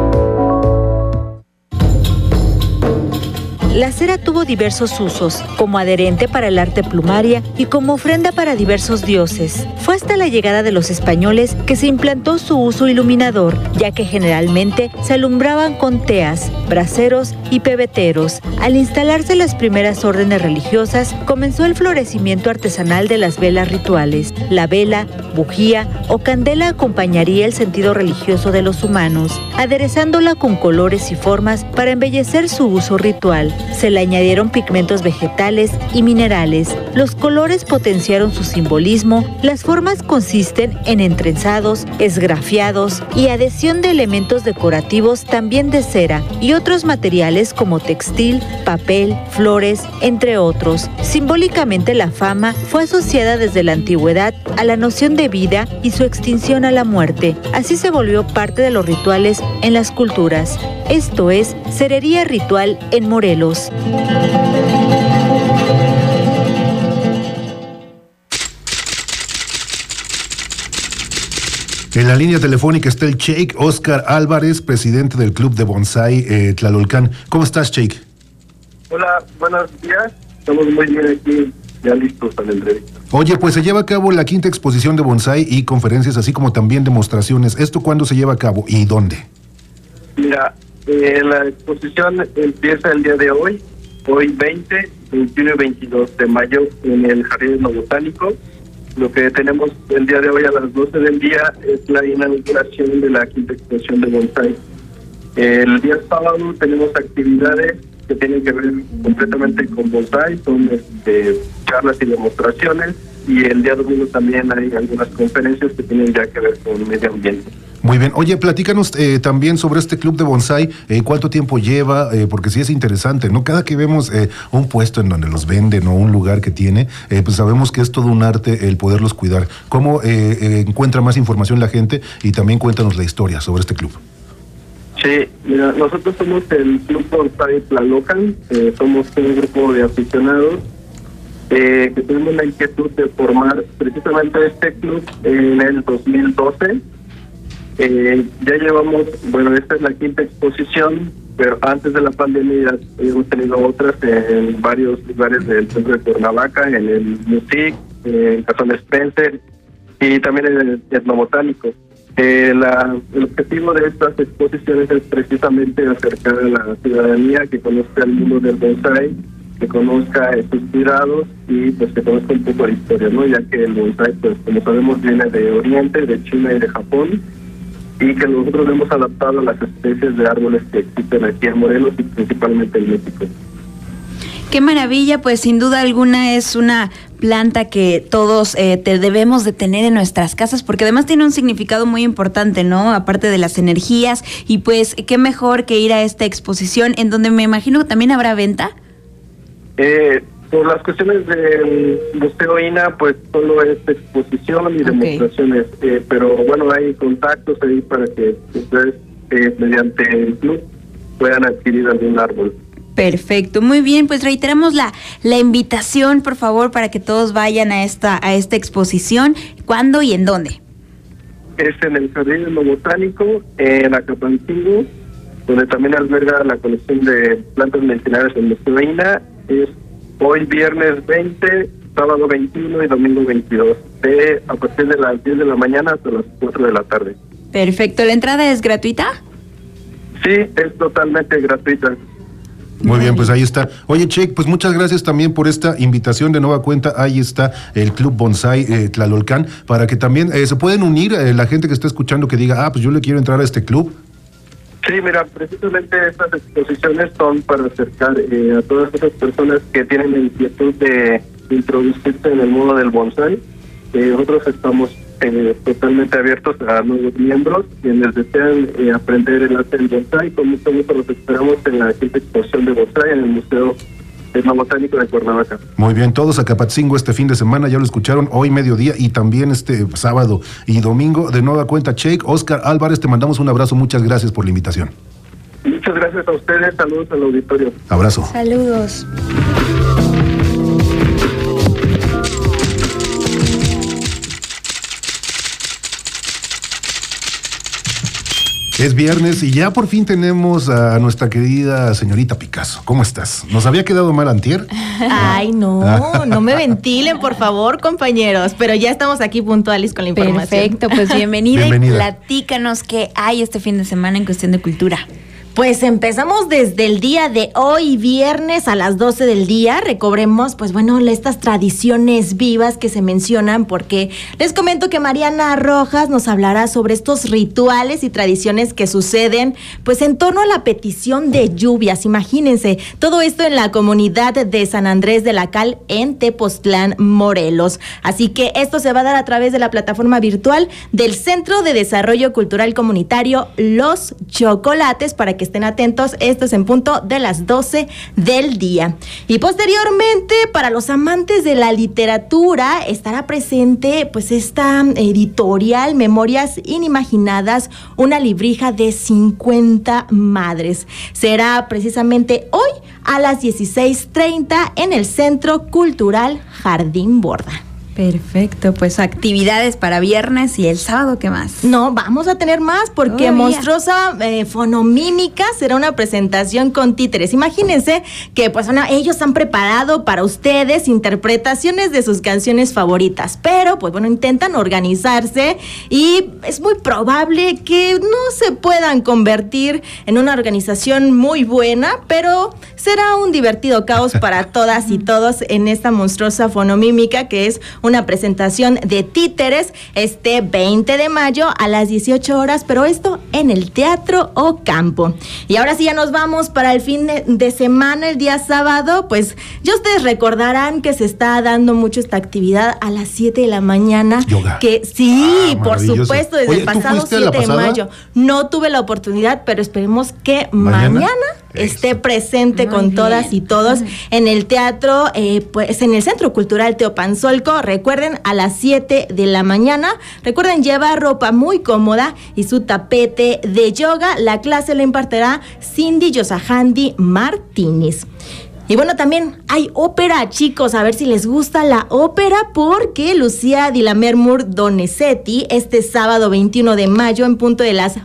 La cera tuvo diversos usos, como adherente para el arte plumaria y como ofrenda para diversos dioses. Fue hasta la llegada de los españoles que se implantó su uso iluminador, ya que generalmente se alumbraban con teas, braseros y pebeteros. Al instalarse las primeras órdenes religiosas, comenzó el florecimiento artesanal de las velas rituales. La vela, bujía o candela acompañaría el sentido religioso de los humanos, aderezándola con colores y formas para embellecer su uso ritual. Se le añadieron pigmentos vegetales y minerales. Los colores potenciaron su simbolismo. Las formas consisten en entrenzados, esgrafiados y adhesión de elementos decorativos también de cera y otros materiales como textil, papel, flores, entre otros. Simbólicamente, la fama fue asociada desde la antigüedad a la noción de vida y su extinción a la muerte. Así se volvió parte de los rituales en las culturas. Esto es Cerería Ritual en Morelos. En la línea telefónica está el Sheikh Oscar Álvarez, presidente del Club de Bonsai Tlalolcán. ¿Cómo estás, Sheikh? Hola, buenos días. Estamos muy bien aquí, ya listos para la entrevista. Oye, pues se lleva a cabo la 5ª exposición de bonsai y conferencias, así como también demostraciones. ¿Esto cuándo se lleva a cabo y dónde? Mira, la exposición empieza el día de hoy 20, 21 y 22 de mayo en el Jardín Etnobotánico. Lo que tenemos el día de hoy a las 12 del día es la inauguración de la 5ª exposición de bonsai. El día sábado tenemos actividades que tienen que ver completamente con bonsai, son charlas y demostraciones, y el día domingo también hay algunas conferencias que tienen ya que ver con medio ambiente. Muy bien. Oye, platícanos también sobre este club de bonsai, cuánto tiempo lleva, porque sí es interesante, ¿no? Cada que vemos un puesto en donde los venden o un lugar que tiene, pues sabemos que es todo un arte el poderlos cuidar. ¿Cómo encuentra más información la gente? Y también cuéntanos la historia sobre este club. Sí, mira, nosotros somos el Club Bonsai Tlalolcán, somos un grupo de aficionados que tenemos la inquietud de formar precisamente este club en el 2012. Ya llevamos, bueno, esta es la 5ª exposición, pero antes de la pandemia hemos tenido otras en varios lugares del centro de Cuernavaca, en el Music, en Cazón Spencer y también en el Etnobotánico. El objetivo de estas exposiciones es precisamente acercar a la ciudadanía que conozca el mundo del bonsai, que conozca sus cuidados y pues que conozca un poco de historia, ¿no? Ya que el bonsai, pues como sabemos, viene de Oriente, de China y de Japón, y que nosotros hemos adaptado a las especies de árboles que existen aquí en Morelos y principalmente en México. Qué maravilla, pues sin duda alguna es una planta que todos debemos de tener en nuestras casas, porque además tiene un significado muy importante, ¿no? Aparte de las energías, y pues qué mejor que ir a esta exposición en donde me imagino que también habrá venta. Por las cuestiones del Museo INA, pues solo es exposición y demostraciones, pero bueno, hay contactos ahí para que ustedes mediante el club puedan adquirir algún árbol. Perfecto, muy bien, pues reiteramos la invitación, por favor, para que todos vayan a esta exposición. ¿Cuándo y en dónde? Es en el Jardín Etnobotánico, en Acapancingo, donde también alberga la colección de plantas medicinales del Museo INA. Es hoy viernes 20, sábado 21 y domingo 22, a partir de las 10 de la mañana hasta las 4 de la tarde. Perfecto, ¿la entrada es gratuita? Sí, es totalmente gratuita. Muy bien, pues ahí está. Oye, Sheikh, pues muchas gracias también por esta invitación de nueva cuenta. Ahí está el Club Bonsai Tlalolcán, para que también se pueden unir la gente que está escuchando que diga, pues yo le quiero entrar a este club. Sí, mira, precisamente estas exposiciones son para acercar a todas esas personas que tienen la inquietud de introducirse en el mundo del bonsai. Nosotros estamos totalmente abiertos a nuevos miembros, quienes desean aprender el arte del bonsai. Con mucho gusto los esperamos en la 5ª exposición de bonsai en el Museo Botánico de Cuernavaca. Muy bien, todos a Capatzingo este fin de semana, ya lo escucharon, hoy mediodía y también este sábado y domingo. De nueva cuenta, Shake, Oscar Álvarez, te mandamos un abrazo, muchas gracias por la invitación. Muchas gracias a ustedes, saludos al auditorio. Abrazo. Saludos. Es viernes y ya por fin tenemos a nuestra querida señorita Picasso. ¿Cómo estás? ¿Nos había quedado mal antier? Ay, no me ventilen, por favor, compañeros. Pero ya estamos aquí puntuales con la información. Perfecto, pues bienvenida. Y platícanos qué hay este fin de semana en cuestión de cultura. Pues empezamos desde el día de hoy, viernes a las 12 del día. Recobremos, pues bueno, estas tradiciones vivas que se mencionan, porque les comento que Mariana Rojas nos hablará sobre estos rituales y tradiciones que suceden, pues en torno a la petición de lluvias. Imagínense, todo esto en la comunidad de San Andrés de la Cal, en Tepoztlán, Morelos. Así que esto se va a dar a través de la plataforma virtual del Centro de Desarrollo Cultural Comunitario Los Chocolates, para que estén atentos. Esto es en punto de las 12 del día. Y posteriormente, para los amantes de la literatura, estará presente pues esta editorial Memorias Inimaginadas, una librija de 50 madres. Será precisamente hoy a las 16:30 en el Centro Cultural Jardín Borda. Perfecto, pues actividades para viernes y el sábado, ¿qué más? No, vamos a tener más porque Monstruosa Fonomímica será una presentación con títeres. Imagínense que pues ellos han preparado para ustedes interpretaciones de sus canciones favoritas, pero pues bueno, intentan organizarse y es muy probable que no se puedan convertir en una organización muy buena, pero será un divertido caos para todas y todos en esta Monstruosa Fonomímica, que es una presentación de títeres este 20 de mayo a las 18 horas, pero esto en el Teatro Ocampo. Y ahora sí ya nos vamos para el fin de semana, el día sábado. Pues ya ustedes recordarán que se está dando mucho esta actividad a las 7 de la mañana. Yoga. Que sí, por supuesto, desde el pasado 7 de mayo. No tuve la oportunidad, pero esperemos que mañana esté presente con todas y todos en el teatro, pues en el Centro Cultural Teopanzolco. Recuerden, a las 7 de la mañana. Recuerden llevar ropa muy cómoda y su tapete de yoga. La clase la impartirá Cindy Yosahandi Martínez. Y bueno, también hay ópera, chicos, a ver si les gusta la ópera, porque Lucía di Lammermoor Donizetti, este sábado 21 de mayo, en punto de las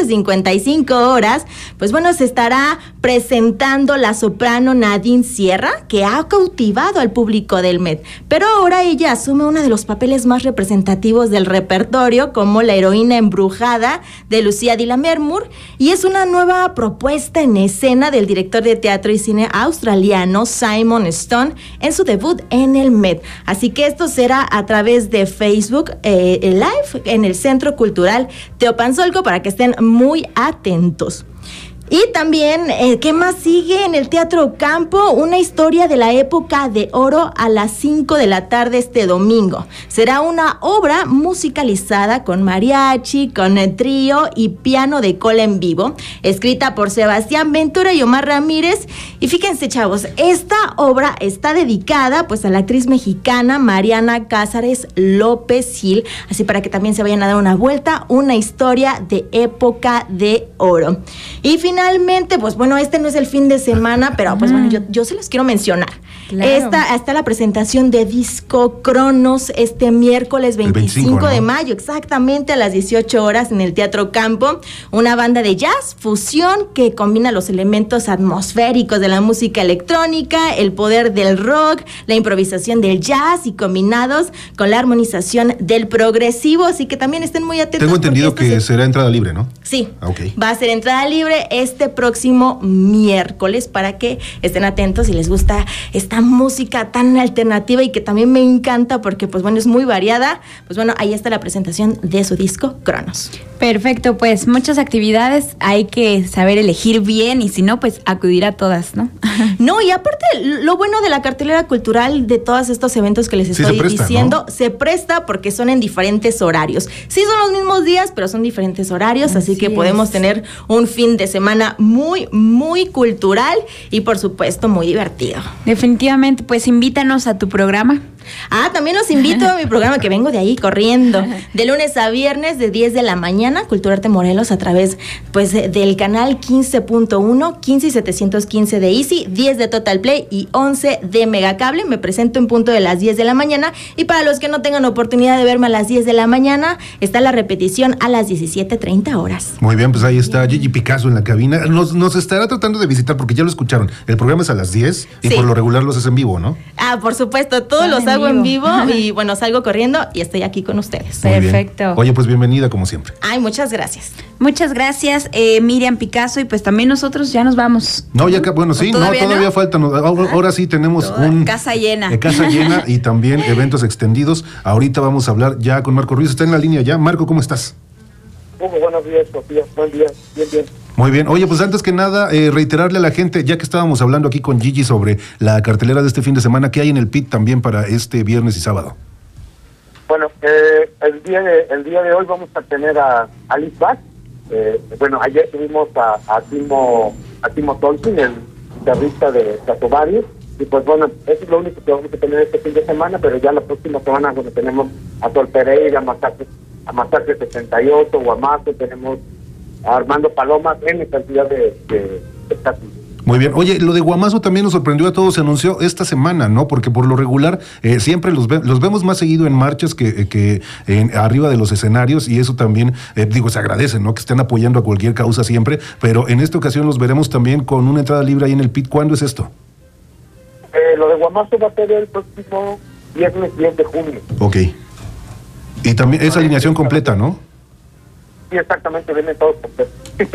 11:55 horas, pues bueno, se estará presentando la soprano Nadine Sierra, que ha cautivado al público del Met. Pero ahora ella asume uno de los papeles más representativos del repertorio, como la heroína embrujada de Lucía di Lammermoor, y es una nueva propuesta en escena del director de teatro y cine australiano Simon Stone en su debut en el Met. Así que esto será a través de Facebook Live en el Centro Cultural Teopanzolco, para que estén muy atentos. Y también, ¿qué más sigue en el Teatro Ocampo? Una historia de la época de oro a las 5 de la tarde este domingo. Será una obra musicalizada con mariachi, con trío y piano de cola en vivo, escrita por Sebastián Ventura y Omar Ramírez. Y fíjense, chavos, esta obra está dedicada pues a la actriz mexicana Mariana Cázares López Gil, así para que también se vayan a dar una vuelta, una historia de época de oro. Y finalmente, pues bueno, este no es el fin de semana, pero pues bueno, yo se los quiero mencionar. Claro. Está la presentación de Disco Cronos este miércoles 25 de mayo, exactamente a las 18 horas en el Teatro Ocampo. Una banda de jazz fusión que combina los elementos atmosféricos de la música electrónica, el poder del rock, la improvisación del jazz y combinados con la armonización del progresivo. Así que también estén muy atentos. Tengo entendido que será entrada libre, ¿no? Sí, va a ser entrada libre este próximo miércoles, para que estén atentos si les gusta esta música tan alternativa y que también me encanta porque pues bueno, es muy variada. Pues bueno, ahí está la presentación de su disco Cronos. Perfecto, pues muchas actividades, hay que saber elegir bien y si no, pues acudir a todas, ¿no? No, y aparte lo bueno de la cartelera cultural de todos estos eventos que les estoy diciendo, ¿no? Se presta porque son en diferentes horarios. Sí son los mismos días, pero son diferentes horarios, así que podemos tener un fin de semana semana muy, muy cultural y por supuesto muy divertido. Definitivamente, pues invítanos a tu programa. También los invito a mi programa, que vengo de ahí corriendo, de lunes a viernes de 10 de la mañana, Cultura Arte Morelos, a través pues del canal 15.1, 15 y 715 de Easy, 10 de Total Play y 11 de Megacable. Me presento en punto de las 10 de la mañana, y para los que no tengan oportunidad de verme a las 10 de la mañana, está la repetición a las 17:30 horas. Muy bien, pues ahí está Gigi Picasso en la cabina. Nos estará tratando de visitar, porque ya lo escucharon. El programa es a las 10 y por lo regular los es en vivo, ¿no? Por supuesto, todos los hago en vivo y bueno, salgo corriendo y estoy aquí con ustedes. Perfecto. Oye, pues bienvenida como siempre. Muchas gracias. Muchas gracias, Miriam Picasso, y pues también nosotros ya nos vamos. No, ya, bueno, sí, todavía falta. Ahora sí tenemos casa llena. Casa llena y también eventos extendidos. Ahorita vamos a hablar ya con Marco Ruiz. Está en la línea ya. Marco, ¿cómo estás? Muy buenos días, Sofía. Buen día. Bien. Muy bien. Oye, pues antes que nada, reiterarle a la gente, ya que estábamos hablando aquí con Gigi sobre la cartelera de este fin de semana, ¿qué hay en el PIT también para este viernes y sábado? Bueno, el día de hoy vamos a tener a Alice Bach. Bueno, ayer tuvimos a Timo Tolkien, el guitarrista de Stratovarius, y pues bueno, eso es lo único que vamos a tener este fin de semana, pero ya la próxima semana donde tenemos a Sol Pereira, a Masacre 78, Guamazo, tenemos a Armando Palomas, en cantidad de espectáculos. Muy bien. Oye, lo de Guamazo también nos sorprendió a todos, se anunció esta semana, ¿no? Porque por lo regular siempre los vemos más seguido en marchas que arriba de los escenarios, y eso también, se agradece, ¿no? Que estén apoyando a cualquier causa siempre, pero en esta ocasión los veremos también con una entrada libre ahí en el PIT. ¿Cuándo es esto? Lo de Guamazo va a ser el próximo viernes 10 de junio. Ok. Y también es alineación completa, ¿no? Sí, exactamente, vienen todos completos.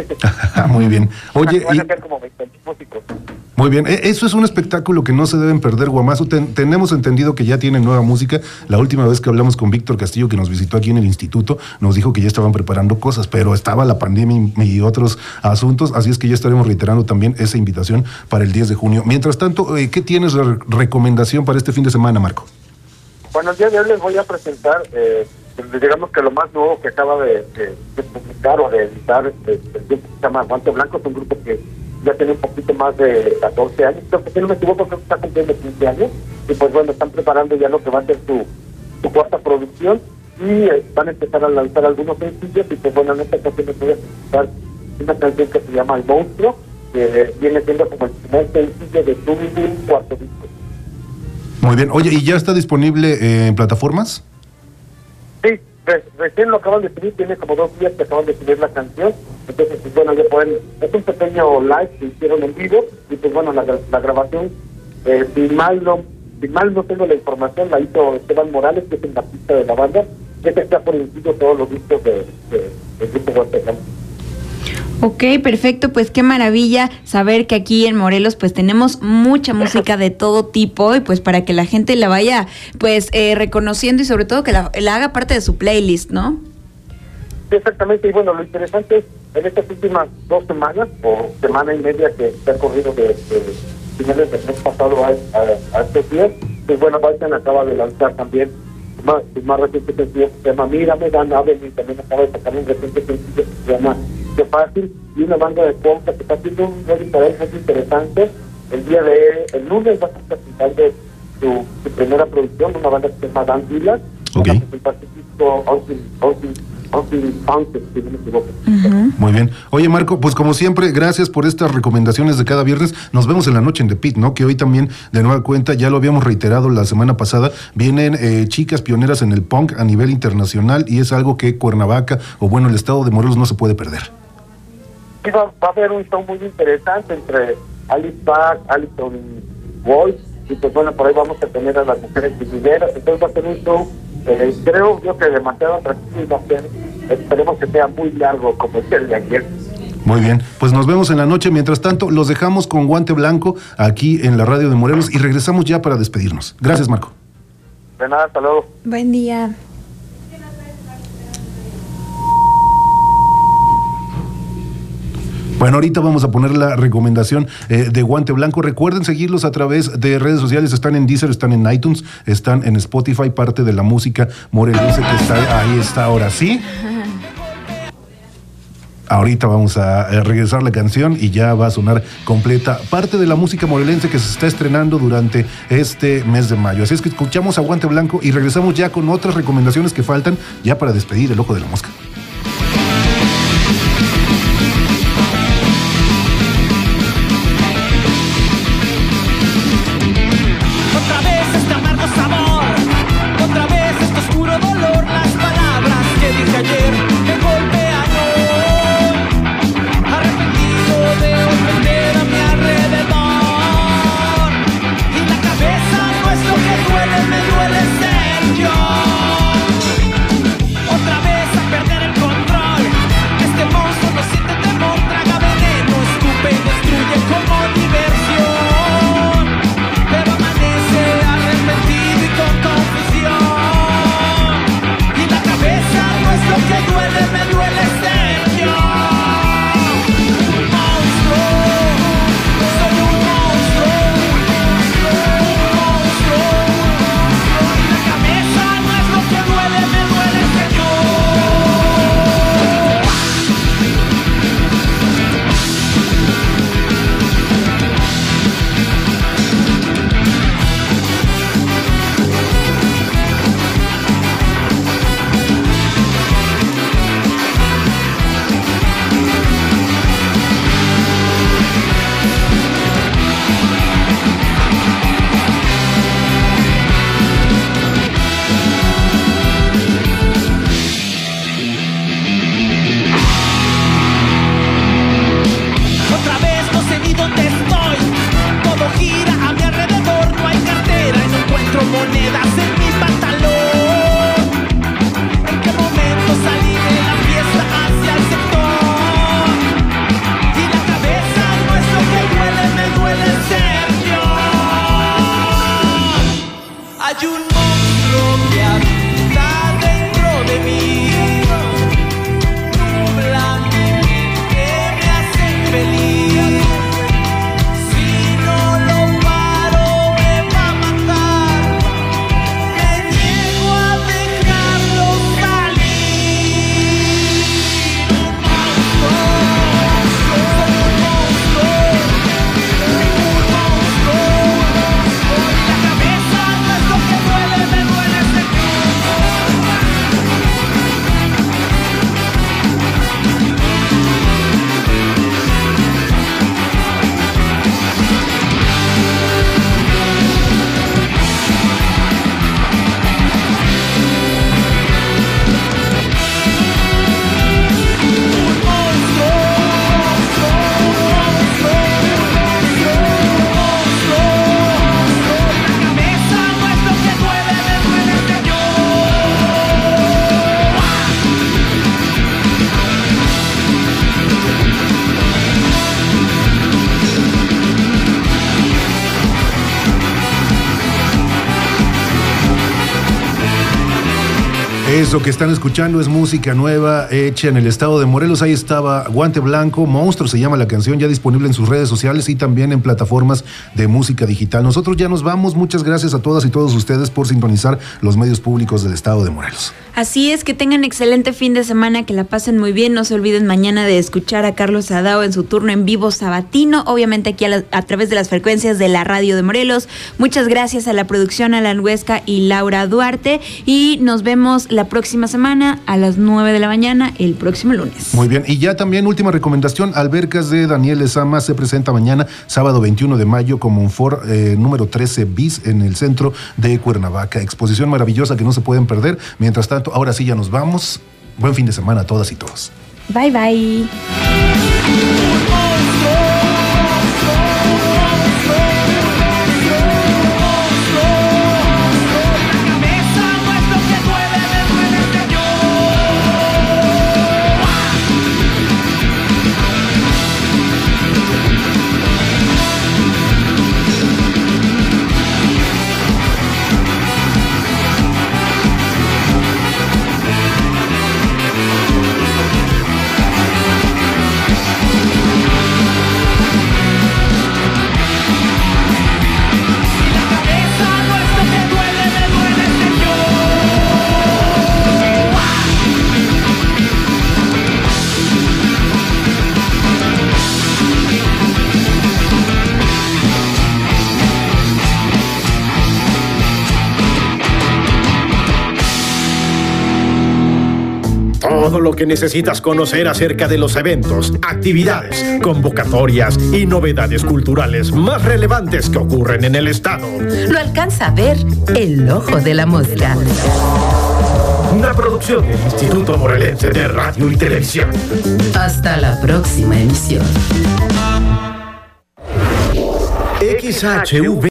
Muy bien. Oye, van a ser como 20 músicos. Muy bien, eso es un espectáculo que no se deben perder, Guamazo. Tenemos entendido que ya tienen nueva música. La última vez que hablamos con Víctor Castillo, que nos visitó aquí en el instituto, nos dijo que ya estaban preparando cosas, pero estaba la pandemia y otros asuntos, así es que ya estaremos reiterando también esa invitación para el 10 de junio. Mientras tanto, ¿qué tienes de recomendación para este fin de semana, Marco? Bueno, el día de hoy les voy a presentar, digamos que lo más nuevo que acaba de publicar o de editar, el grupo que se llama Guante Blanco. Es un grupo que ya tiene un poquito más de 14 años, creo que si no me equivoco, creo que está cumpliendo 15 años, y pues bueno, están preparando ya lo que va a ser su cuarta producción, y van a empezar a lanzar algunos sencillos, y pues bueno, en esta ocasión les voy a presentar una canción que se llama El Monstruo, que viene siendo como el primer sencillo de su cuarto disco. Muy bien. Oye, ¿y ya está disponible en plataformas? Sí, recién lo acaban de subir, tiene como 2 días que acaban de subir la canción, entonces pues bueno, ya pueden, es un pequeño live que hicieron en vivo, y pues bueno, la grabación, si mal no tengo la información, la hizo Esteban Morales, que es el artista de la banda, que está por encima todos los discos del grupo Guatemala. Ok, perfecto, pues qué maravilla saber que aquí en Morelos pues tenemos mucha música de todo tipo, y pues para que la gente la vaya pues reconociendo, y sobre todo que la haga parte de su playlist, ¿no? Sí, exactamente, y bueno, lo interesante es en estas últimas 2 semanas o semana y media que se ha corrido de finales del mes pasado a estos días, pues bueno, Biden acaba de lanzar también su más reciente sencillo que se llama Mírame, Dan Avenue también acaba de sacar un reciente sencillo que se llama Qué Fácil, y una banda de conga que está haciendo un editorial muy interesante. El lunes va a estar presentando su primera producción, una banda que se llama Dan Villa, okay. Si no me equivoco. Muy bien. Oye, Marco, pues como siempre, gracias por estas recomendaciones de cada viernes. Nos vemos en la noche en The Pit, ¿no? Que hoy también, de nueva cuenta, ya lo habíamos reiterado la semana pasada, vienen chicas pioneras en el punk a nivel internacional, y es algo que Cuernavaca, o bueno, el estado de Morelos no se puede perder. Sí, va a haber un show muy interesante entre Alice Bach, Alison Wolf, y pues bueno, por ahí vamos a tener a las mujeres guerrilleras. Entonces va a ser un show, creo yo, que demasiado atractivo, y va a ser, esperemos que sea muy largo como el de ayer. Muy bien, pues nos vemos en la noche. Mientras tanto, los dejamos con Guante Blanco aquí en la radio de Morelos, y regresamos ya para despedirnos. Gracias, Marco. De nada, hasta luego. Buen día. Bueno, ahorita vamos a poner la recomendación de Guante Blanco. Recuerden seguirlos a través de redes sociales. Están en Deezer, están en iTunes, están en Spotify, parte de la música morelense que está ahí está ahora, ¿sí? Ahorita vamos a regresar la canción y ya va a sonar completa parte de la música morelense que se está estrenando durante este mes de mayo. Así es que escuchamos a Guante Blanco y regresamos ya con otras recomendaciones que faltan ya para despedir el Ojo de la Mosca. Eso que están escuchando es música nueva hecha en el estado de Morelos. Ahí estaba Guante Blanco, Monstruo se llama la canción, ya disponible en sus redes sociales y también en plataformas de música digital. Nosotros ya nos vamos. Muchas gracias a todas y todos ustedes por sintonizar los medios públicos del estado de Morelos. Así es, que tengan excelente fin de semana, que la pasen muy bien. No se olviden mañana de escuchar a Carlos Adao en su turno en vivo sabatino, obviamente aquí a través de las frecuencias de la radio de Morelos. Muchas gracias a la producción, Alan Huesca y Laura Duarte, y nos vemos la próxima semana a las 9 de la mañana, el próximo lunes. Muy bien, y ya también última recomendación, Albercas de Daniel Lezama se presenta mañana, sábado 21 de mayo, como un for número 13 bis en el centro de Cuernavaca. Exposición maravillosa que no se pueden perder. Mientras tanto, ahora sí ya nos vamos. Buen fin de semana a todas y todos. Bye, bye. Todo lo que necesitas conocer acerca de los eventos, actividades, convocatorias y novedades culturales más relevantes que ocurren en el estado. Lo alcanza a ver el ojo de la mosca. Una producción del Instituto Morelense de Radio y Televisión. Hasta la próxima emisión. XHV